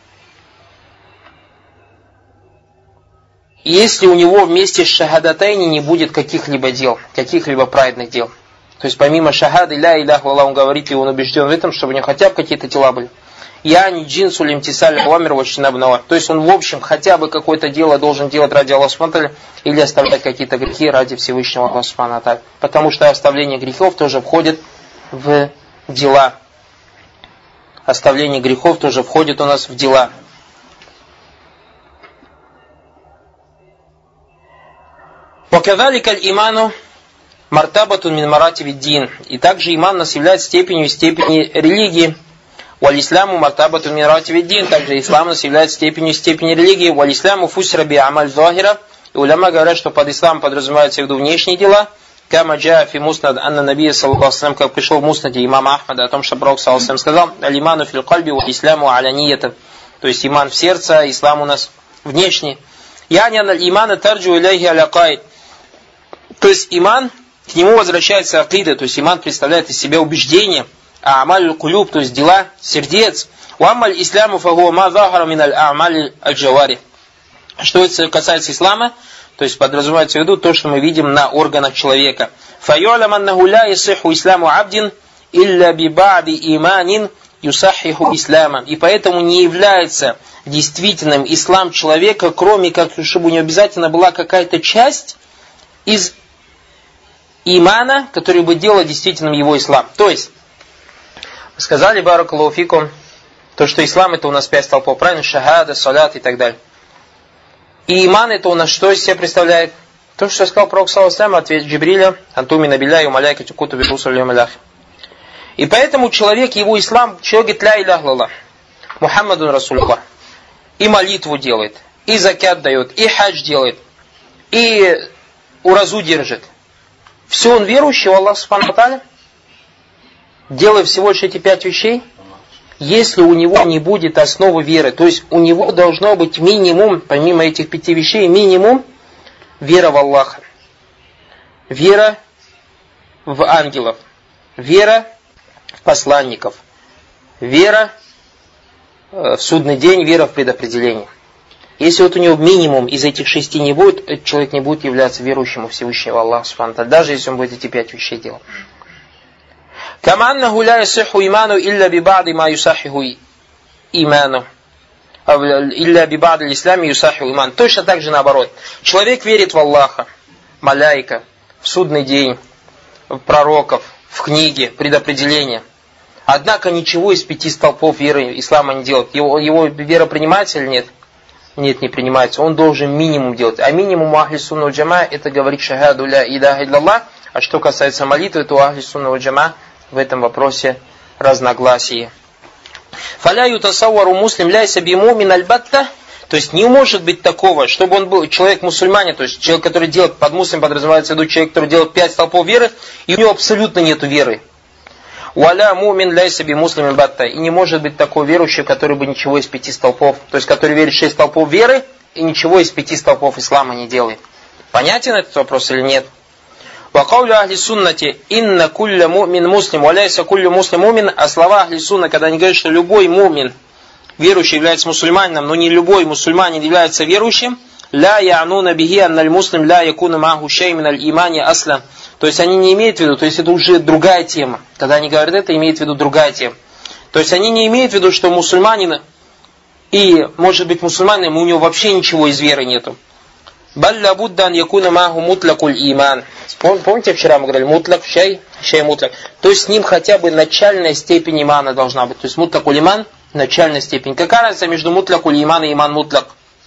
если у него вместе с шахадатейни не будет каких-либо дел, каких-либо праведных дел. То есть помимо шахады ля иляха илля, он говорит, и он убежден в этом, чтобы у него хотя бы какие-то дела были. Я не джинсуль имтисаль ламир вачинабнава. То есть он в общем хотя бы какое-то дело должен делать ради Аллаха субхану ва тааля или оставлять какие-то грехи ради Всевышнего Аллаха субхану ва тааля. Потому что оставление грехов тоже входит в дела. Оставление грехов тоже входит у нас в дела. Вакадалика аль-иману мартабатун мин маратиби дин. И также иман у нас является степенью и степени религии. Валь-исламу мартабатун мин маратиби дин. Также ислам у нас является степенью и степени религии. Валь-исламу фусра би амаль захира. И уляма говорят, что под исламом подразумеваются в виду внешние дела. Кама джаа фи муснад анна набия саллаллаху алейхи ва саллям, как пришел в муснаде имама Ахмада о том, что пророк саллаллаху алейхи ва саллям сказал: алиману фил кальби ва исламу аля ниятан. То есть иман в сердце, ислам у нас внешний. Яни аналь имана тарджу иляйхи алякай. То есть иман, к нему возвращается акида, то есть иман представляет из себя убеждение, а амаль кулюб, то есть дела сердец. Уамаль исламу фагуа ма захара миналь амаль аль-джавари. Что это касается ислама, то есть подразумевается в виду то, что мы видим на органах человека. Файюлям аннаху ля ясиху исламу абдин илля биба'ди иманин юсахиху ислама. И поэтому не является действительным ислам человека, кроме как, чтобы у него обязательно была какая-то часть из имана, который бы делал действительным его ислам. То есть, сказали баракаллаху фикум, то, что ислам это у нас пять столпов, правильно? Шахада, салят и так далее. И иман это у нас что из себя представляет? То, что я сказал пророк саллаллаху алейхи ва саллям, ответ Джибриля, антумина билляхи маляйкати кутуби русули маляхи. И поэтому человек, его ислам, человек говорит ля иляха илlallah, Мухаммадун Расулуллах, и молитву делает, и закят дает, и хадж делает, и уразу держит. Все он верующий в Аллах субхану ва тааля, делая всего лишь эти пять вещей, если у него не будет основы веры, то есть у него должно быть минимум, помимо этих пяти вещей, минимум вера в Аллаха, вера в ангелов, вера в посланников, вера в судный день, вера в предопределение. Если вот у него минимум из этих шести не будет, этот человек не будет являться верующим у Всевышнего Аллаха субхану ва тааля, даже если он будет эти пять вещей делать. Кама аннаху ля ясиху иману илля биба'ди ма юсахиху иману. Илля биба'ди ислами юсахиху иман. Точно так же наоборот. Человек верит в Аллаха, маляйка, в судный день, в пророков, в книги, предопределения. Однако ничего из пяти столпов веры ислама не делает. Его, его вера принимается или нет? Нет, не принимается. Он должен минимум делать. А минимум у ахли сунна валь джама это говорит шахаду ля иляха илlallah. А что касается молитвы, то у ахли сунна валь джама в этом вопросе разногласие. Фаля ютасаввару муслим ляйса бимумин аль-батта. То есть не может быть такого, чтобы он был человек мусульманин, то есть человек, который делает, под муслим подразумевается в виду человек, который делает пять столпов веры, и у него абсолютно нет веры. Валя мумин ляйса бимуслим аль-батта. И не может быть такой верующий, который бы ничего из пяти столпов, то есть который верит в шесть столпов веры, и ничего из пяти столпов ислама не делает. Понятен этот вопрос или нет? وقول أهل السنة إن كل مؤمن مسلم وليس كل مسلم مؤمن. А слова ахли сунна, когда они говорят, что любой мумин, верующий, является мусульманином, но не любой мусульманин является верующим, لا يعنون به أن المسلم لا يكون معه شيء من الإيمان أصلا. То есть они не имеют в виду, то есть это уже другая тема. Когда они говорят это, имеют в виду другая тема. То есть они не имеют в виду, что мусульманин и может быть мусульманином, у него вообще ничего из веры нету. Балля буддан якуна маху мутлакуль иман. Помните, вчера мы говорили, мутлак, шай, шай мутлак. То есть с ним хотя бы начальная степень имана должна быть. То есть мутлакуль иман, начальная степень. Какая разница между мутлакуль иман и иман мутлак?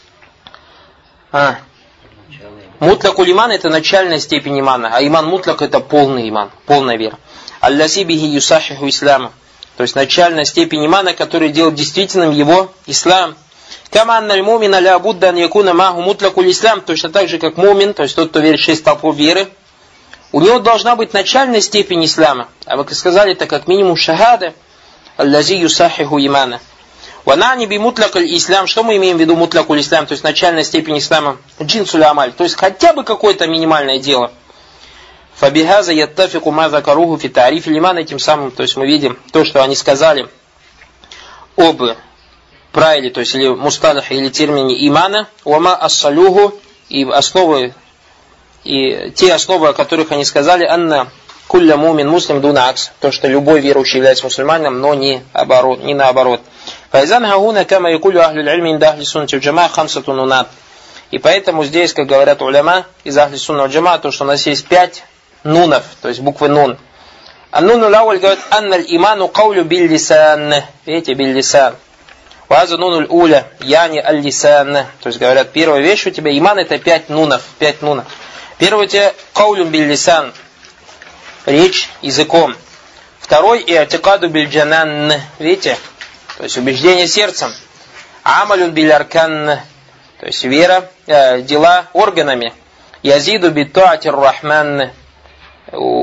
А. Мутлакуль иман это начальная степень имана, а иман мутлак это полный иман, полная вера. Алласи бихи юсахиху ислама. То есть начальная степень имана, которая делает действительным его ислам. Кама анналь мумина ля буддан якуна маху мутлакуль ислам. Точно так же, как мумин, то есть тот, кто верит в шесть столпов веры, у него должна быть начальная степень ислама. А вы сказали, это как минимум шахада. Аллази юсахиху имана. Ванани би мутлакуль ислам. Что мы имеем в виду мутлакуль ислам? То есть начальная степень ислама. Джинсуль амаль. То есть хотя бы какое-то минимальное дело. Фабихаза яттафику ма закаруху фи тарифи лиман. Этим самым, то есть мы видим то, что они сказали об правиле, то есть или мусталах, или термине имана, уама ассалюху, и основы, и те основы, о которых они сказали, анна кулля мумин муслим дуна акс, то, что любой верующий является мусульманином, но не, оборот, не наоборот. Файзан хагуна кама якулю ахлю аль-ильми инда ахли суннати валь джамаа хамсату нунат. И поэтому здесь, как говорят уляма из ахли сунна валь джамаа, то, что у нас есть пять нунов, то есть буквы нун. А нуну лауль говорит, анна аль-иману каулю биль-лисан. Видите, биль-лисан. Ваза нунуль уля, яни аль-лисан. То есть говорят, первая вещь у тебя, иман это пять нунов, пять нунов. Первый у тебя каулюм биль-лисан, речь языком. Второй и'тикаду биль-джанан, видите, то есть убеждение сердцем. Амалюн биль-аркан, то есть вера, э, дела органами. Язиду бит-туатир рахман,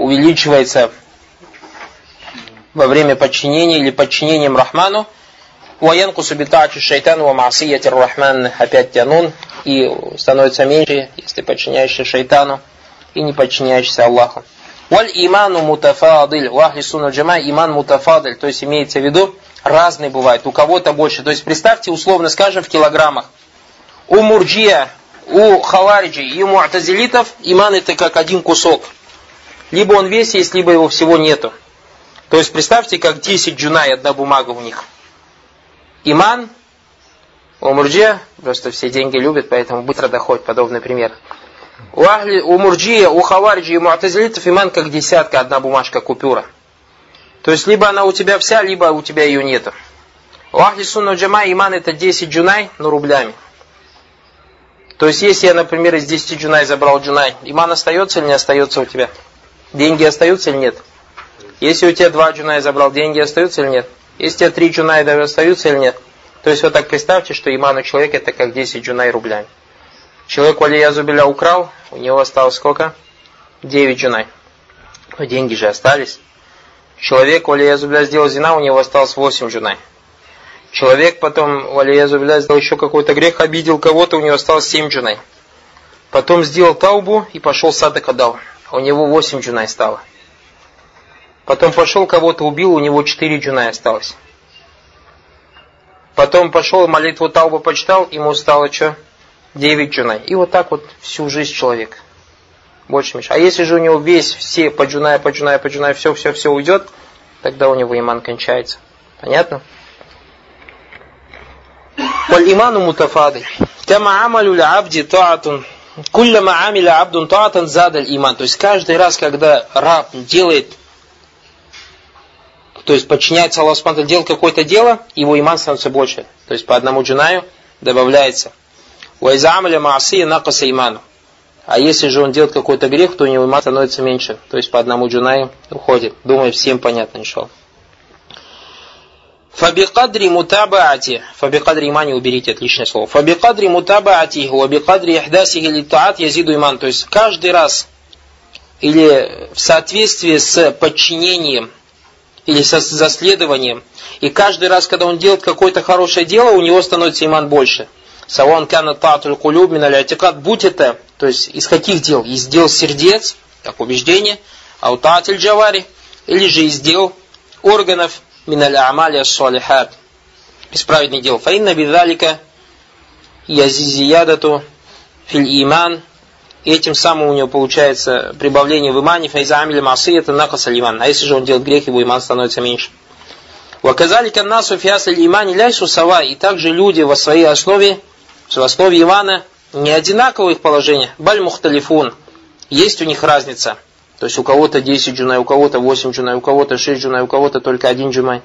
увеличивается во время подчинения или подчинением Рахману. Ваянкусу битачи шайтан ва маасияти рахман, опять тянун, и становится меньше, если подчиняешься шайтану и не подчиняешься Аллаху. Валь иману мутафадиль, у ахли сунна джама иман мутафадиль, то есть имеется в виду, разный бывает, у кого-то больше. То есть представьте, условно скажем, в килограммах. У мурджия, у хавариджи и у муатазилитов иман это как один кусок. Либо он весь есть, либо его всего нету. То есть представьте, как десять джунай, одна бумага у них. Иман, у мурджия, просто все деньги любят, поэтому быстро доходит, подобный пример. У, ахли, у мурджия, у хавариджи и муатазилитов иман как десятка, одна бумажка, купюра. То есть либо она у тебя вся, либо у тебя ее нету. У ахли сунна джама иман это десять джунай, но рублями. То есть если я, например, из десяти джунай забрал джунай, иман остается или не остается у тебя? Деньги остаются или нет? Если у тебя два джунай забрал, деньги остаются или нет? Если у тебя три джунай остаются или нет? То есть вот так представьте, что иман у человека это как десять джунай рублями. Человек валиязубиля украл, у него осталось сколько? девять джунай. Но деньги же остались. Человек валиязубиля сделал зина, у него осталось восемь джунай. Человек потом валиязубиля сделал еще какой-то грех, обидел кого-то, у него осталось семь джунай. Потом сделал таубу и пошел садака дал. У него восемь джунай стало. Потом пошел кого-то убил, у него четыре джунай осталось. Потом пошел молитву таубу почитал, ему стало что? девять джунай. И вот так вот всю жизнь человек. Больше меньше. А если же у него весь, все по джунай, по джунай, по джунай, все, все, все уйдет, тогда у него иман кончается. Понятно? Валь иману мутафадиль. Кама амалю ля абди таатун. Куллама амиля абдун таатан задаль иман. То есть каждый раз, когда раб делает, то есть подчиняется Аллаху субхану ва тааля, делает какое-то дело, его иман становится больше. То есть по одному джунаю добавляется. Вайза амаля маасия накаса иману. А если же он делает какой-то грех, то у него иман становится меньше. То есть по одному джунаю уходит. Думаю, всем понятно, иншаллах. Фабикадри мутабаати. Фабикадри имани уберите, отличное слово. Фабикадри мутабаати. Вабикадри ихдасихи литтаат язиду иман. То есть каждый раз или в соответствии с подчинением или со заследованием, и каждый раз, когда он делает какое-то хорошее дело, у него становится иман больше. Саван кана таатуль кулюб мин аль-атикад. Будь это, то есть из каких дел? Из дел сердец, как убеждение, ау таатуль джавари, или же из дел органов, мин аль-амали ас-салихат, из праведных дел. Фа инна бидалика язизиядату филь иман. И этим самым у него получается прибавление в имане. Файза амиля маасы это накас аль-иман. А если же он делает грех, его иман становится меньше. Ваказалика насу фиас аль-имани ляйсу сава. И также люди во своей основе, в основе имана не одинаковое их положение. Баль мухталифун. Есть у них разница. То есть у кого-то десять джунай, у кого-то восемь джунай, у кого-то шесть джунай, у кого-то только один джунай.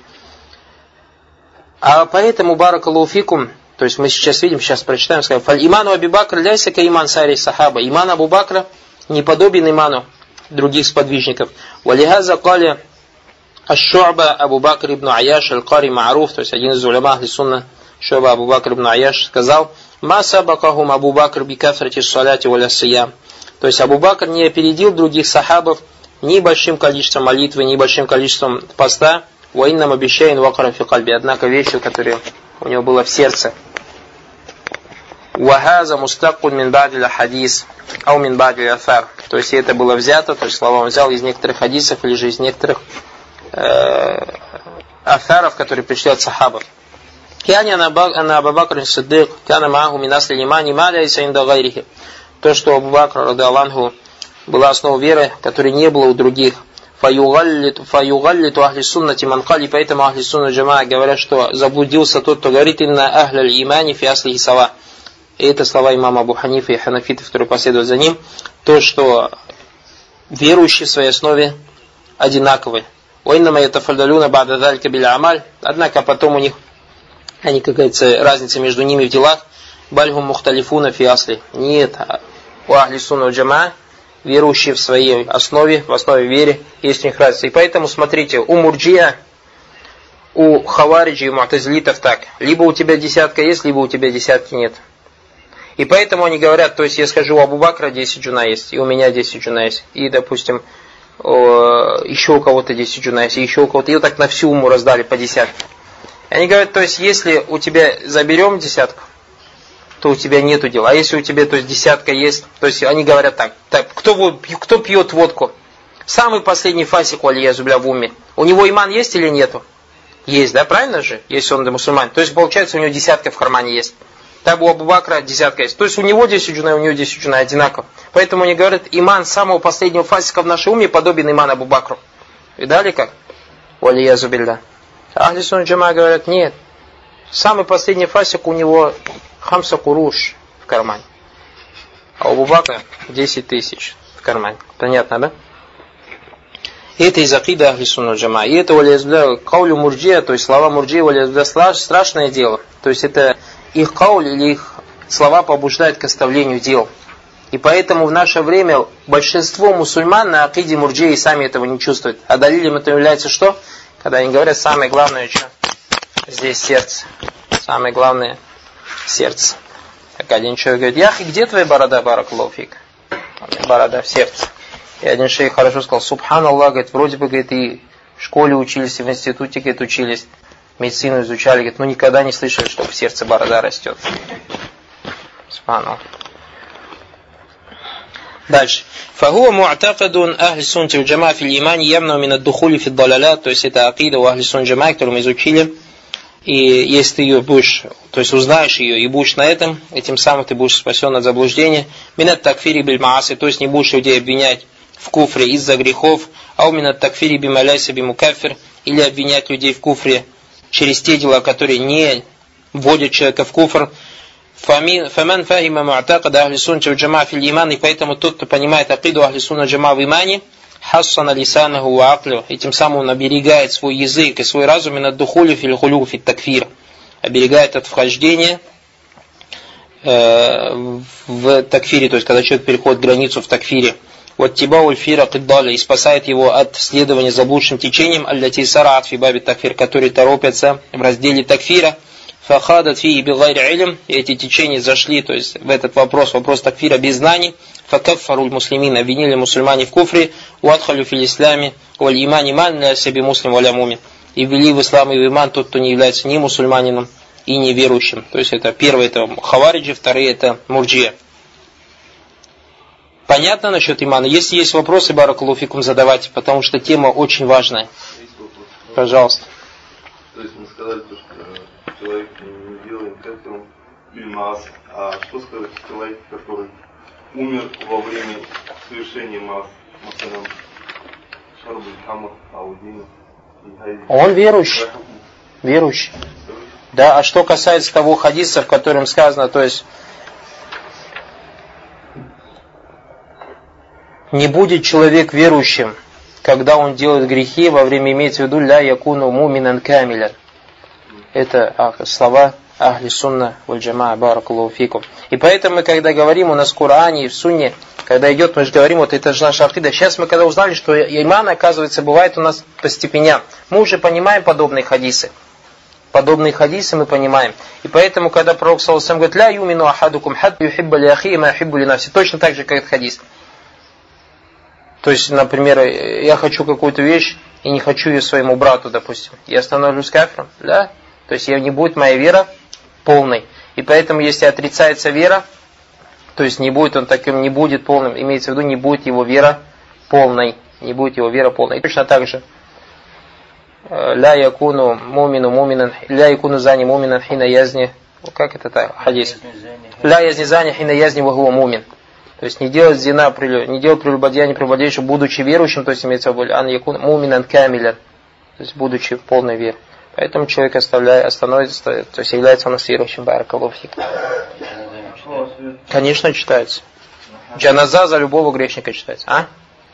А поэтому баракаллаху фикум. То есть мы сейчас видим, сейчас прочитаем, скажем, «Фаль иману Аби Бакр ляйся ка иман сари сахаба». Иман Абу Бакра не подобен иману других сподвижников. «Валихаза кали аш-Шу'ба Абу Бакр ибн Аяш аль-Кари ма'руф». То есть один из уляма ахли сунна, Шу'ба Абу Бакр ибн Аяш, сказал, «Ма сабакахум Абу Бакр би кафрати саляти валя сиям». То есть Абу Бакр не опередил других сахабов ни большим количеством молитвы, ни большим количеством поста. «Ва иннам обещаин вакарам фи кальби». Однако вещи, которые у него было в сердце. «Вахаза мустакун мин ба'дил хадис, ау мин ба'дил афар». То есть это было взято, то есть слова он взял из некоторых хадисов или же из некоторых э, афаров, которые пришли от сахабов. «Яни ана Абу Бакр Сиддик, кана мааху мин асли лимани, ма ляйса инда гайрихи». То, что Абу Бакр, радиаллаху, была основа веры, которой не было у других. Фаюгаллиту ахли суннати манкали, поэтому ахли сунна джамаа говорят, что заблудился тот, кто говорит инна ахля имани фи аслихи сава. И это слова имама Абу Ханифа и ханафитов, которые последуют за ним, то, что верующие в своей основе одинаковые. Уиннама ятафальдалюна ба'да залька биля амаль. Однако потом у них, они, как говорится, разница между ними в делах. Бальгум мухталифуна фи асли. Нет, у ахли сунна джамаа, верующие в своей основе, в основе веры, есть у них разница. И поэтому, смотрите, у мурджия, у хавариджи и му'тазилитов так. Либо у тебя десятка есть, либо у тебя десятки нет. И поэтому они говорят, то есть я скажу, у Абу Бакра десять джуна есть, и у меня десять джуна есть. И, допустим, еще у кого-то десять джуна есть, и еще у кого-то. И вот так на всю уму раздали по десятке. Они говорят, то есть, если у тебя заберем десятку, то у тебя нету дела. А если у тебя, то есть, десятка есть, то есть, они говорят так, так кто, кто пьет водку? Самый последний фасик, валия зубля в уме. У него иман есть или нету? Есть, да, правильно же? Если он мусульманин. То есть, получается, у него десятка в кармане есть. Так у Абу Бакра десятка есть. То есть, у него десять джунай, у него десять джунай одинаково. Поэтому они говорят, иман самого последнего фасика в нашей уме подобен иману Абу Бакру. Видали как? Валия зубля. Ахли сунна джама говорят, нет. Самый последний фасик у него хамса куруш в кармане. А у Абу Бакра десять тысяч в кармане. Понятно, да? Это из акида ахли сунна джама. И это валиязбля каулю мурджия, то есть слова мурджия валиязбля страшное дело. То есть это их кауль или их слова побуждают к оставлению дел. И поэтому в наше время большинство мусульман на акиде мурджии сами этого не чувствуют. А далилем это является что? Когда они говорят, самое главное, что здесь сердце. Самое главное сердце. Так один человек говорит, яхи, где твоя борода, баракаллаху фик? Борода в сердце. И один шейх хорошо сказал, субханаллах, говорит, вроде бы, говорит, и в школе учились, и в институте, говорит, учились, медицину изучали, говорит, но никогда не слышали, что в сердце борода растет. Субханаллах. Дальше. Фахуа му'такадун ахли сунти валь джамаа фил имани ямна мин ад-духули фи ад-далалят, то есть это акида у ахли сунти джамаа, которую мы изучили. И если ты ее будешь, то есть узнаешь ее и будешь на этом, и тем самым ты будешь спасен от заблуждения. Минат такфири биль мааси, то есть не будешь людей обвинять в куфре из-за грехов, а у минат такфири би маляйса би мукаффир, или обвинять людей в куфре через те дела, которые не вводят человека в куфр. Фаман фахима му'такада ахли сунна валь джамаа фил иман, и поэтому тот, кто понимает акиду ахли сунна джамаа в имане, хассана лисанаху ва аклю, и тем самым он оберегает свой язык и свой разум над духули фил хулю фит такфир, оберегает от вхождения э, в такфире, то есть когда человек переходит границу в такфире, вот тибауль фира киддаля, и спасает его от следования заблудшим течением, аллати сараат фи баби такфир, которые торопятся в разделе такфира. Фахадат фи и бигайри илм, эти течения зашли, то есть в этот вопрос, вопрос такфира без знаний. Факаффаруль муслимин, обвинили мусульмане в куфре, уадхалю фил исламе, валь имани ман ля себе муслим валя мумин, и ввели в ислам и в иман тот, кто не является ни мусульманином и неверующим. То есть это первое, это хавариджи, вторые это мурджия. Понятно насчет имана? Если есть вопросы, баракаллаху фикум, задавайте, потому что тема очень важная. Пожалуйста. То есть мы сказали, что человек не делает кафиром или маас, а что сказать человек, который умер во время совершения маас, масалям, шарбуль хамр, аудина и хайди? Он верующий. Верующий. Да, а что касается того хадиса, в котором сказано, то есть не будет человек верующим, когда он делает грехи, во время имеется в виду ля якуну муминан камилян. Это слова ахли сунна валь джамаа, баракаллаху фикум. И поэтому мы, когда говорим у нас в Коране и в Сунне, когда идет, мы же говорим, вот это же наша акида. Сейчас мы когда узнали, что иман, оказывается, бывает у нас по степеням, мы уже понимаем подобные хадисы. Подобные хадисы мы понимаем. И поэтому, когда пророк саллаллаху алейхи ва саллям говорит, ля юмину ахадукум хатта юхибба ли ахи ма юхиббу ли нафси, точно так же, как этот хадис. То есть, например, я хочу какую-то вещь и не хочу ее своему брату, допустим. Я становлюсь кафиром, да? То есть, не будет моя вера полной. И поэтому, если отрицается вера, то есть, не будет он таким, не будет полным, имеется в виду, не будет его вера полной. Не будет его вера полной. И точно так же. Ля якуну мумину муминан, ля якуну зани муминан хина язни. Как это так? Хадис. Ля язни зани хина язни вахуа мумин. То есть не делать зина, не делать прелюбодеяние, прелюбодействие, будучи верующим, то есть имеется в виду ан якун муминан камилян, то есть будучи в полной вере. Поэтому человек оставляет, остановится, то есть является у нас верующим. Баракаллаху фик. Конечно, читается. Джаназа за любого грешника читается. А?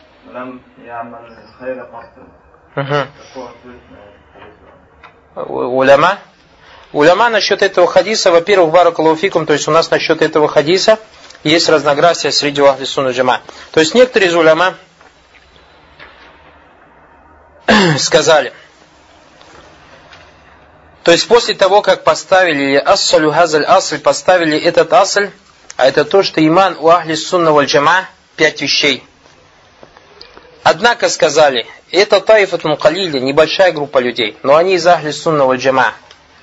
Угу. Уляма? Уляма насчет этого хадиса, во-первых, баракаллаху фикум, то есть у нас насчет этого хадиса есть разногласия среди ахли сунна джама. То есть некоторые из уляма сказали, то есть после того, как поставили ассалю хазаль асль, поставили этот асль, а это то, что иман у ахли сунна валь джама, пять вещей. Однако сказали, это таифатун калили, небольшая группа людей, но они из ахли сунна валь джама.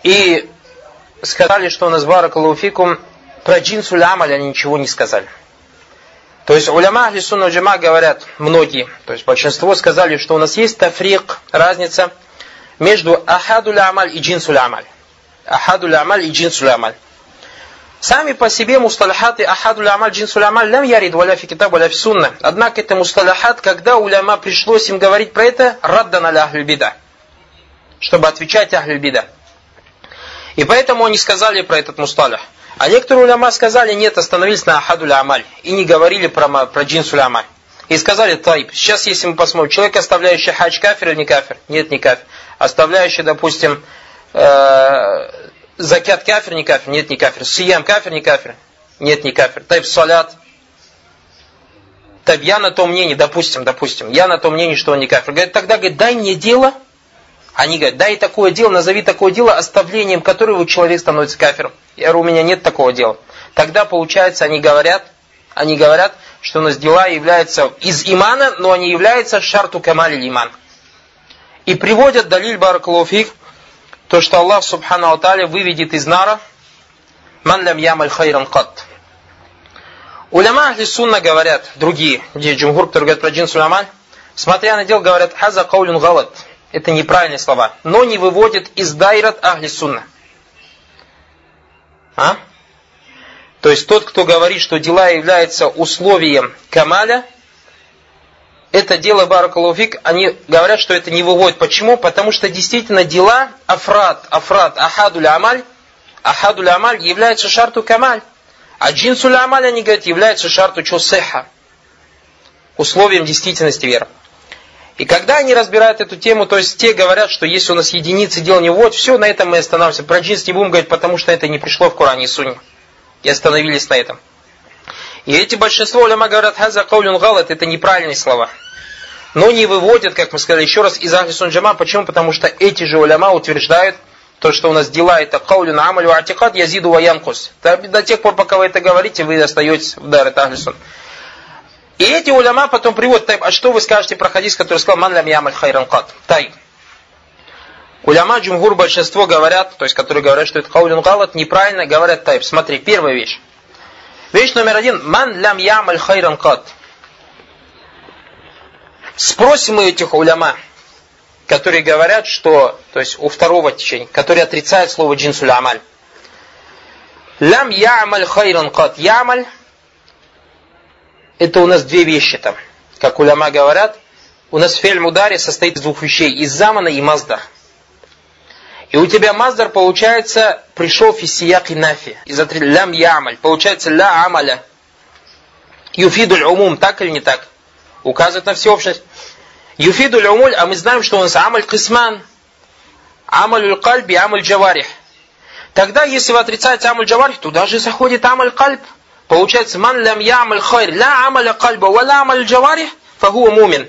И сказали, что у нас баракаллаху фикум про джинсуль амаль они ничего не сказали. То есть уляма ахли сунна джама говорят, многие, то есть большинство сказали, что у нас есть тафрик, разница между ахадуль амаль и джинсуль амаль. Ахадуль амаль и джинсуль амаль. Сами по себе мусталахаты ахадуль амаль, джинсуль амаль лям ярид валя фи китаб валя фи сунна. Однако это мусталахат, когда уляма пришлось им говорить про это, раддан аля ахлю бида, чтобы отвечать ахлю бида. И поэтому они сказали про этот мусталах. А некоторые уляма сказали, нет, остановились на ахадуль амаль и не говорили про, про джинсуль амаль. И сказали, тайб, сейчас если мы посмотрим, человек, оставляющий хадж, кафир или не кафир? Нет, не кафир. Оставляющий, допустим, э, закят, кафир, не кафир? Нет, не кафир. Сиям, кафир, не кафир? Нет, не кафир. Тайб, салят. Тайб, я на том мнении, допустим, допустим, я на том мнении, что он не кафир. Говорит, тогда, говорит, дай мне дело. Они говорят, дай такое дело, назови такое дело, оставлением которого человек становится кафиром. Я говорю, у меня нет такого дела. Тогда, получается, они говорят, они говорят, что у нас дела являются из имана, но они являются шарту камали иман. И приводят далиль баракаллаху фик, то, что Аллах субхану ва тааля выведет из нара ман лям ямаль хайран кат. Уляма ахли сунна говорят, другие, где джумхур, которые говорят про джинсуль амаль, смотря на дело, говорят, хаза каулюн галат. Это неправильные слова, но не выводят из дайрат ахли сунна. А? То есть тот, кто говорит, что дела являются условием камаля, это дело баракаллаху фик, они говорят, что это не выводит. Почему? Потому что действительно дела афрад, афрад, ахадуль амаль, ахадуль амаль является шарту камаль. А джинсуль амаль, они говорят, является шарту чусеха, условием действительности веры. И когда они разбирают эту тему, то есть те говорят, что если у нас единицы дел не вводят, все, на этом мы останавливаемся. Про джинс не будем говорить, потому что это не пришло в Коране и Сунне. И остановились на этом. И эти большинство уляма говорят, хаза каулюн галат, это неправильные слова. Но не выводят, как мы сказали еще раз, из ахли сунна джама. Почему? Потому что эти же уляма утверждают, то, что у нас дела это каулюн амаль ва атикад язиду ва янкус. До тех пор, пока вы это говорите, вы остаетесь в дар, это ахли сунна. И эти уляма потом приводят, а что вы скажете про хадис, который сказал, ман лям ямаль хайран кат? Тай. Уляма джумгур большинство говорят, то есть которые говорят, что это каулюн галат, неправильно говорят тайп. Смотри, первая вещь. Вещь номер один, ман лям ямаль хайран кат. Спросим мы этих уляма, которые говорят, что, то есть у второго течения, которые отрицают слово джинсуль амаль. Лям ямаль хайран кат. Ямаль. Это у нас две вещи там. Как уляма говорят, у нас фе'ль мудари состоит из двух вещей. Из замана и маздар. И у тебя маздар, получается, пришел фиссияк и нафи. Из-за лям ямаль. Получается ля амаля. Юфидуль умум. Так или не так? Указывает на всеобщность. Юфидуль умуль. А мы знаем, что у нас амаль кисман. Амаль кальби, амаль джаварих. Тогда, если вы отрицаете амаль джаварих, туда же заходит амаль кальб. Получается, ман лям ямаль хайр, ля амаля кальба, ва ля амаль джаварих, фагуа мумин.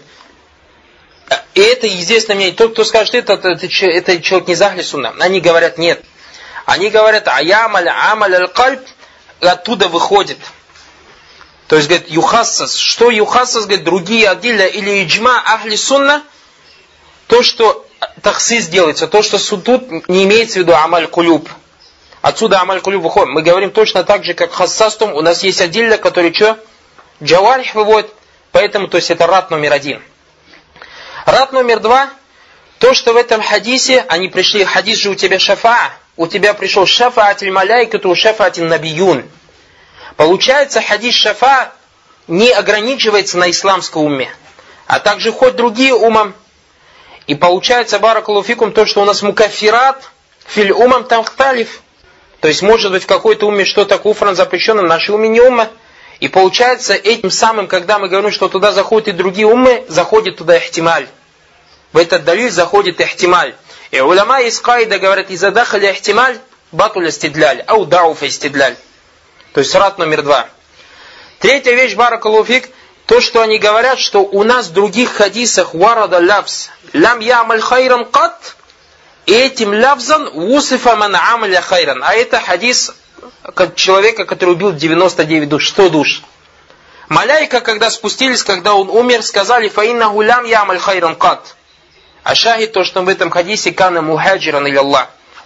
И это известно мне. Тот, кто скажет это, это, это, это человек не из ахли сунна. Они говорят, нет. Они говорят, а ямаль амаль аль кальб, оттуда выходит. То есть, говорит, юхассас. Что юхассас, говорит, другие адилля или иджма ахли сунна, то, что тахсис делается, то, что тут не имеется в виду амаль кулюб. Отсюда амаль кулюб выходит. Мы говорим точно так же, как хассастум. У нас есть адилля, который что? Джаварих выводит. Поэтому, то есть, это рад номер один. Рад номер два. То, что в этом хадисе, они пришли, хадис же у тебя шафа. У тебя пришел шафаатиль маляйкату, шафаатиль набиюн. Получается, хадис шафа не ограничивается на исламском уме. А также хоть другие умам. И получается, баракаллаху фикум, то, что у нас мукаффират, филь умам тамхталиф. То есть, может быть, в какой-то уме что-то куфран запрещено, в нашей уме не умма. И получается, этим самым, когда мы говорим, что туда заходят и другие уммы, заходит туда ихтималь. В этот далиль заходит ихтималь. И уляма из каида говорят, иза дахали ихтималь, батуль истидляль, ау дауф истидляль. То есть, рад номер два. Третья вещь, баракаллаху фик, то, что они говорят, что у нас в других хадисах варада лавз, лям ямаль хайран кат, и этим лавзан усифа ман амаля хайран. А это хадис человека, который убил девяносто девять душ, сто душ. Маляйка, когда спустились, когда он умер, сказали, фаиннаху лям ямаль хайран кат. А шахид, то, что в этом хадисе, кана мухаджиран или Аллах.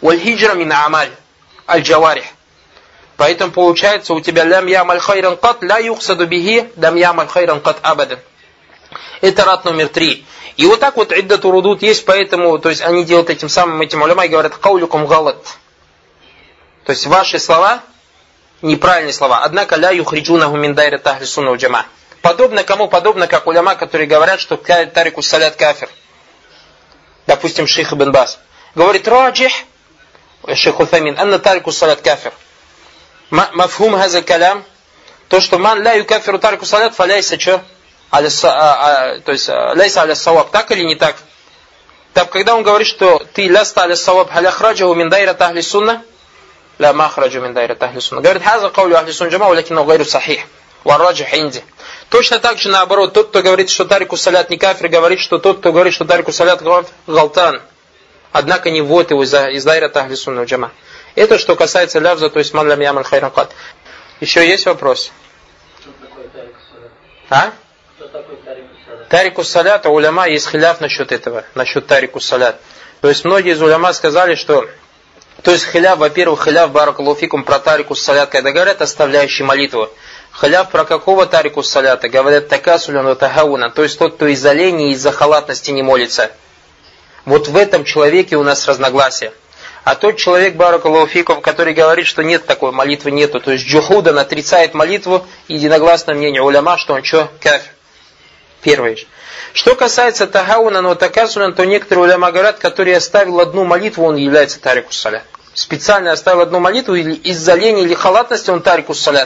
Валь-хиджра мин амаль аль-джаварих. Поэтому получается у тебя лям ямаль хайран кат ля юхсаду бихи лям ямаль хайран кат абадан. Это рад номер три. И вот так вот иддату рудут есть, поэтому, то есть они делают этим самым этим уляма и говорят каулюкум галат. То есть ваши слова неправильные слова. Однако ля юхриджунаху мин дайрат ахли сунна валь джамаа. Подобно кому? Подобно как уляма, которые говорят, что тарику салят кафир. Допустим, шейх Ибн Баз говорит раджих шейх Утhamин анна тарику салят кафир. Мафхум хаза калям, то, что ман ля юкафиру тарику салят фаляйса чё? То есть ляйса аля саваб, так или не так? Так, когда он говорит, что ты ляста аля саваб халяхраджаху мин дайрат ахли сунна, لا ما خرجوا من دائرة أهل السنة. Говорит, هذا قول أهل السنة جماعة, ولكنه غير صحيح. والراجح عندي. Точно так же наоборот, тот, кто говорит, что тарику салят не кафир, говорит, что тот, кто говорит, что тарику салят галтан. Однако не вводит его из дайрата ахли сунна джама. Это что касается лявза, то есть ман лям ямаль хайран кат. Еще есть вопрос? Что такое тарику салят? А? Что такое тарику салят? Тарику салят, у уляма есть хиляф насчет этого, насчет тарику салят. То есть многие из уляма сказали, что то есть хиляф, во-первых, хиляф баракаллаху фикум про тарику салят, когда говорят оставляющий молитву. Хиляф про какого тарику салята? Говорят такасулян ва тахауна, то есть тот, кто из-за лени и из-за халатности не молится. Вот в этом человеке у нас разногласия. А тот человек, баракаллаху фикум, который говорит, что нет такой молитвы, нету, то есть джухудан отрицает молитву, единогласное мнение уляма, что он что? Кафир. Первое. Что касается тахауна, но такасулян, то некоторые уляма говорят, который оставил одну молитву, он является тарику салят. Специально оставил одну молитву, или из-за лени или халатности он тарику салят.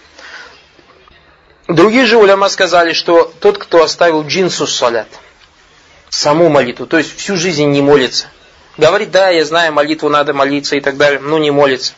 Другие же уляма сказали, что тот, кто оставил джинсу салят, саму молитву, то есть всю жизнь не молится. Говорит, да, я знаю, молитву надо молиться и так далее, но не молится.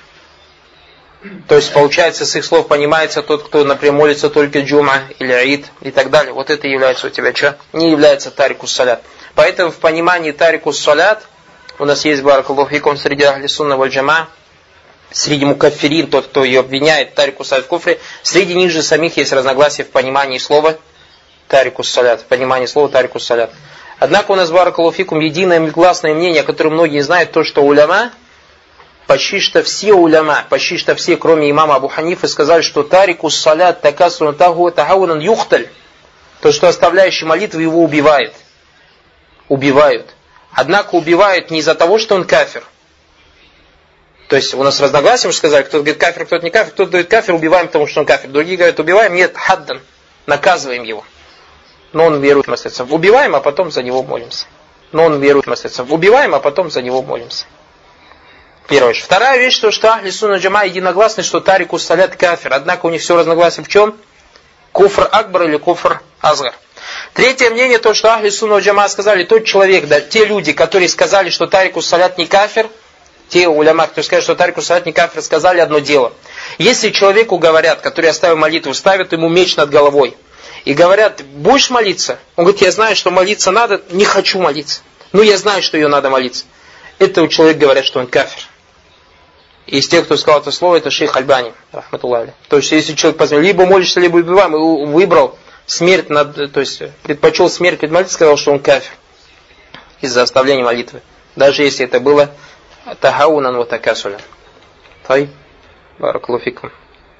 То есть, получается, с их слов понимается тот, кто, например, молится только джума или аид и так далее. Вот это является у тебя что? Не является тарику салят. Поэтому в понимании тарику салят у нас есть баракаллаху фикум среди ахли сунна валь джамаа, среди мукаффирин, тот, кто ее обвиняет, тарику салят в куфре, среди них же самих есть разногласия в понимании слова тарику салят, в понимании слова тарику салят. Однако у нас баракаллаху фикум единое гласное мнение, которое многие знают, то, что уляма, почти что все уляма, почти что все, кроме имама Абу Ханифы, сказали, что тарику салят такасун тахаунан юхталь, то, что оставляющий молитву его убивает. Убивают. Однако убивают не из-за того, что он кафир. То есть у нас разногласия, мы же сказали, кто-то говорит кафир, кто-то не кафир, кто-то говорит кафир, убиваем, потому что он кафир. Другие говорят, убиваем, нет, хаддан, наказываем его. Но он верует в мастерство. Убиваем, а потом за него молимся. Но он верует в мастерство. Убиваем, а потом за него молимся. Первая вещь. Вторая вещь, что, что ахли сунна джамаа единогласны, что тарику салят кафир. Однако у них все разногласие в чем? Куфр акбар или куфр азгар. Третье мнение, то, что ахли сунна джамаа сказали, тот человек, да, те люди, которые сказали, что тарику салят не кафир, те уляма, которые сказали, что тарику салят не кафир, сказали одно дело. Если человеку говорят, который оставил молитву, ставят ему меч над головой, и говорят, будешь молиться? Он говорит, я знаю, что молиться надо, не хочу молиться. Ну, я знаю, что ее надо молиться. Этого человека говорят, что он кафир. И из тех, кто сказал это слово, это шейх Альбани, рахматуллахи. То есть, если человек посмотрел, либо молишься, либо убиваем, и выбрал смерть, над, то есть, предпочел смерть перед молитвой, сказал, что он кафир. Из-за оставления молитвы. Даже если это было тахаунан ва такасулян. Тай, баракаллаху фикум.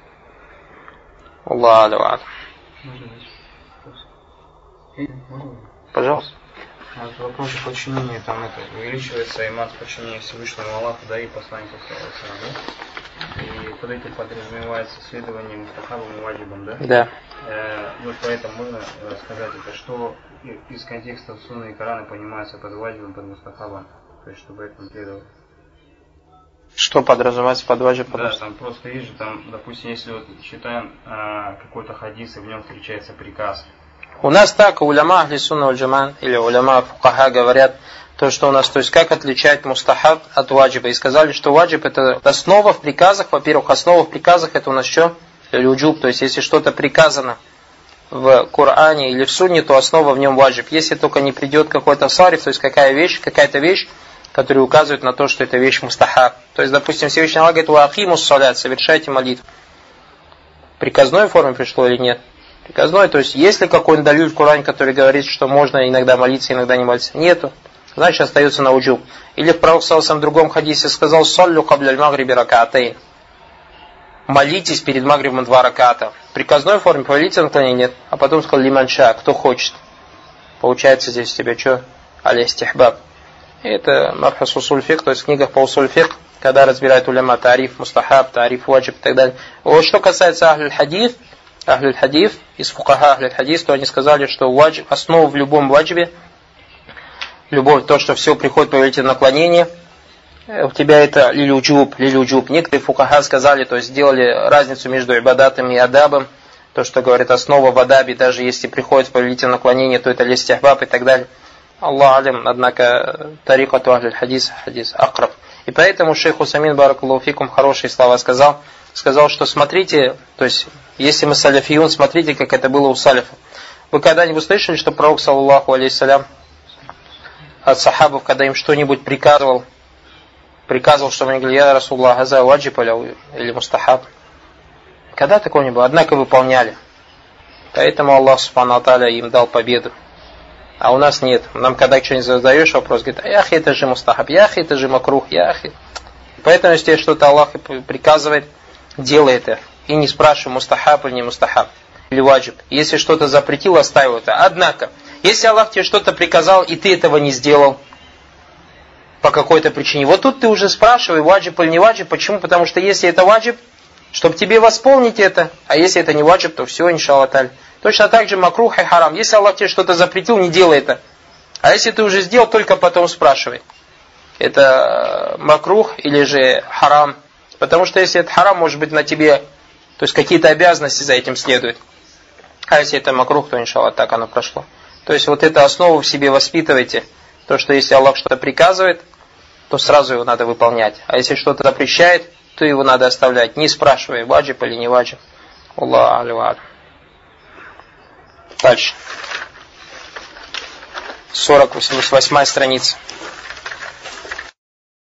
Аллаху а'лам. Пожалуйста. Вот в вопросе подчинения, там это, увеличивается иман с подчинением Всевышнему Аллаху, да, и посланнику, да? И под этим подразумевается следование мустахабам и ваджибам, да? Да. Э, вот поэтому можно сказать это, что из контекста сунны и Корана понимается под ваджибом, под мустахабом, то есть чтобы это следовало. Что подразумевается под ваджибом? Да, там просто есть же, там, допустим, если вот читаем э, какой-то хадис, и в нем встречается приказ. У нас так, уляма ахли сунна валь джамаа или уляма фукаха говорят, то, что у нас, то есть как отличать мустахаб от ваджиба. И сказали, что ваджиб это основа в приказах. Во-первых, основа в приказах это у нас что? Люджуб. То есть если что-то приказано в Коране или в Сунне, то основа в нем ваджиб. Если только не придет какой-то сариф, то есть какая вещь, какая-то вещь, которая указывает на то, что это вещь мустахаб. То есть, допустим, Всевышний Аллах говорит, «Уакимус салят», совершайте молитву. В приказной форме пришло или нет? Приказной, то есть есть ли какой-нибудь далиль в Коране, который говорит, что можно иногда молиться, иногда не молиться? Нету. значит остается на уджуб. Или пророк саллаллаху в другом хадисе сказал: «Саллю кабля аль-магриби ракаатейн». Молитесь перед магрибом два раката. В приказной форме повелительное наклонение нет. А потом сказал: «Лиманша», кто хочет. Получается здесь у тебя что? Аля-истихбаб. Это мабхас усуль фик, то есть в книгах по усуль фик, когда разбирают уляма тариф, мустахаб, тариф, ваджиб и так далее. Вот что касается ахлюль хадиф, ахлюль хадиф, из фукаха ахлюль хадиф, то они сказали, что ваджиб, основа в любом ваджибе, любовь, то, что все приходит повелительное наклонение, у тебя это лилюджуб, лилюджуб. Некоторые фукаха сказали, то есть сделали разницу между ибадатом и адабом, то, что говорит основа в адабе, даже если приходит повелительное наклонение, то это листихбаб и так далее. Аллах алим, однако тарикату ахлюль хадис, хадис акраб. И поэтому шейх Усамин баракаллаху фикум хорошие слова сказал, сказал, что смотрите, то есть если мы саляфиюн, смотрите, как это было у салифа. Вы когда-нибудь слышали, что пророк саллаллаху алейхиссалям от сахабов, когда им что-нибудь приказывал, приказывал, чтобы они говорили: «Я Расуллах, газа ваджиб или мустахаб». Когда такого не было? Однако выполняли. Поэтому Аллах субхану ва тааля им дал победу. А у нас нет. Нам когда что-нибудь задаешь вопрос, говорит: «Яхи, это же мустахаб, яхи, это же макрух, яхи». Поэтому, если что-то Аллах приказывает, делай это. И не спрашивай, мустахаб или не мустахаб, или ваджиб. Если что-то запретил, оставил это. Однако, если Аллах тебе что-то приказал, и ты этого не сделал, по какой-то причине, вот тут ты уже спрашивай, ваджиб или не ваджиб. Почему? Потому что если это ваджиб, чтобы тебе восполнить это, а если это не ваджиб, то все, иншаллах таль. Точно так же макрух и харам. Если Аллах тебе что-то запретил, не делай это. А если ты уже сделал, только потом спрашивай. Это макрух или же харам. Потому что если это харам, может быть на тебе, то есть какие-то обязанности за этим следуют. А если это макрух, то иншаллах так оно прошло. То есть вот эту основу в себе воспитывайте. То, что если Аллах что-то приказывает, то сразу его надо выполнять. А если что-то запрещает, то его надо оставлять. Не спрашивай, ваджиб или не ваджиб. Аллах аль-вад. Дальше. сорок восьмая страница.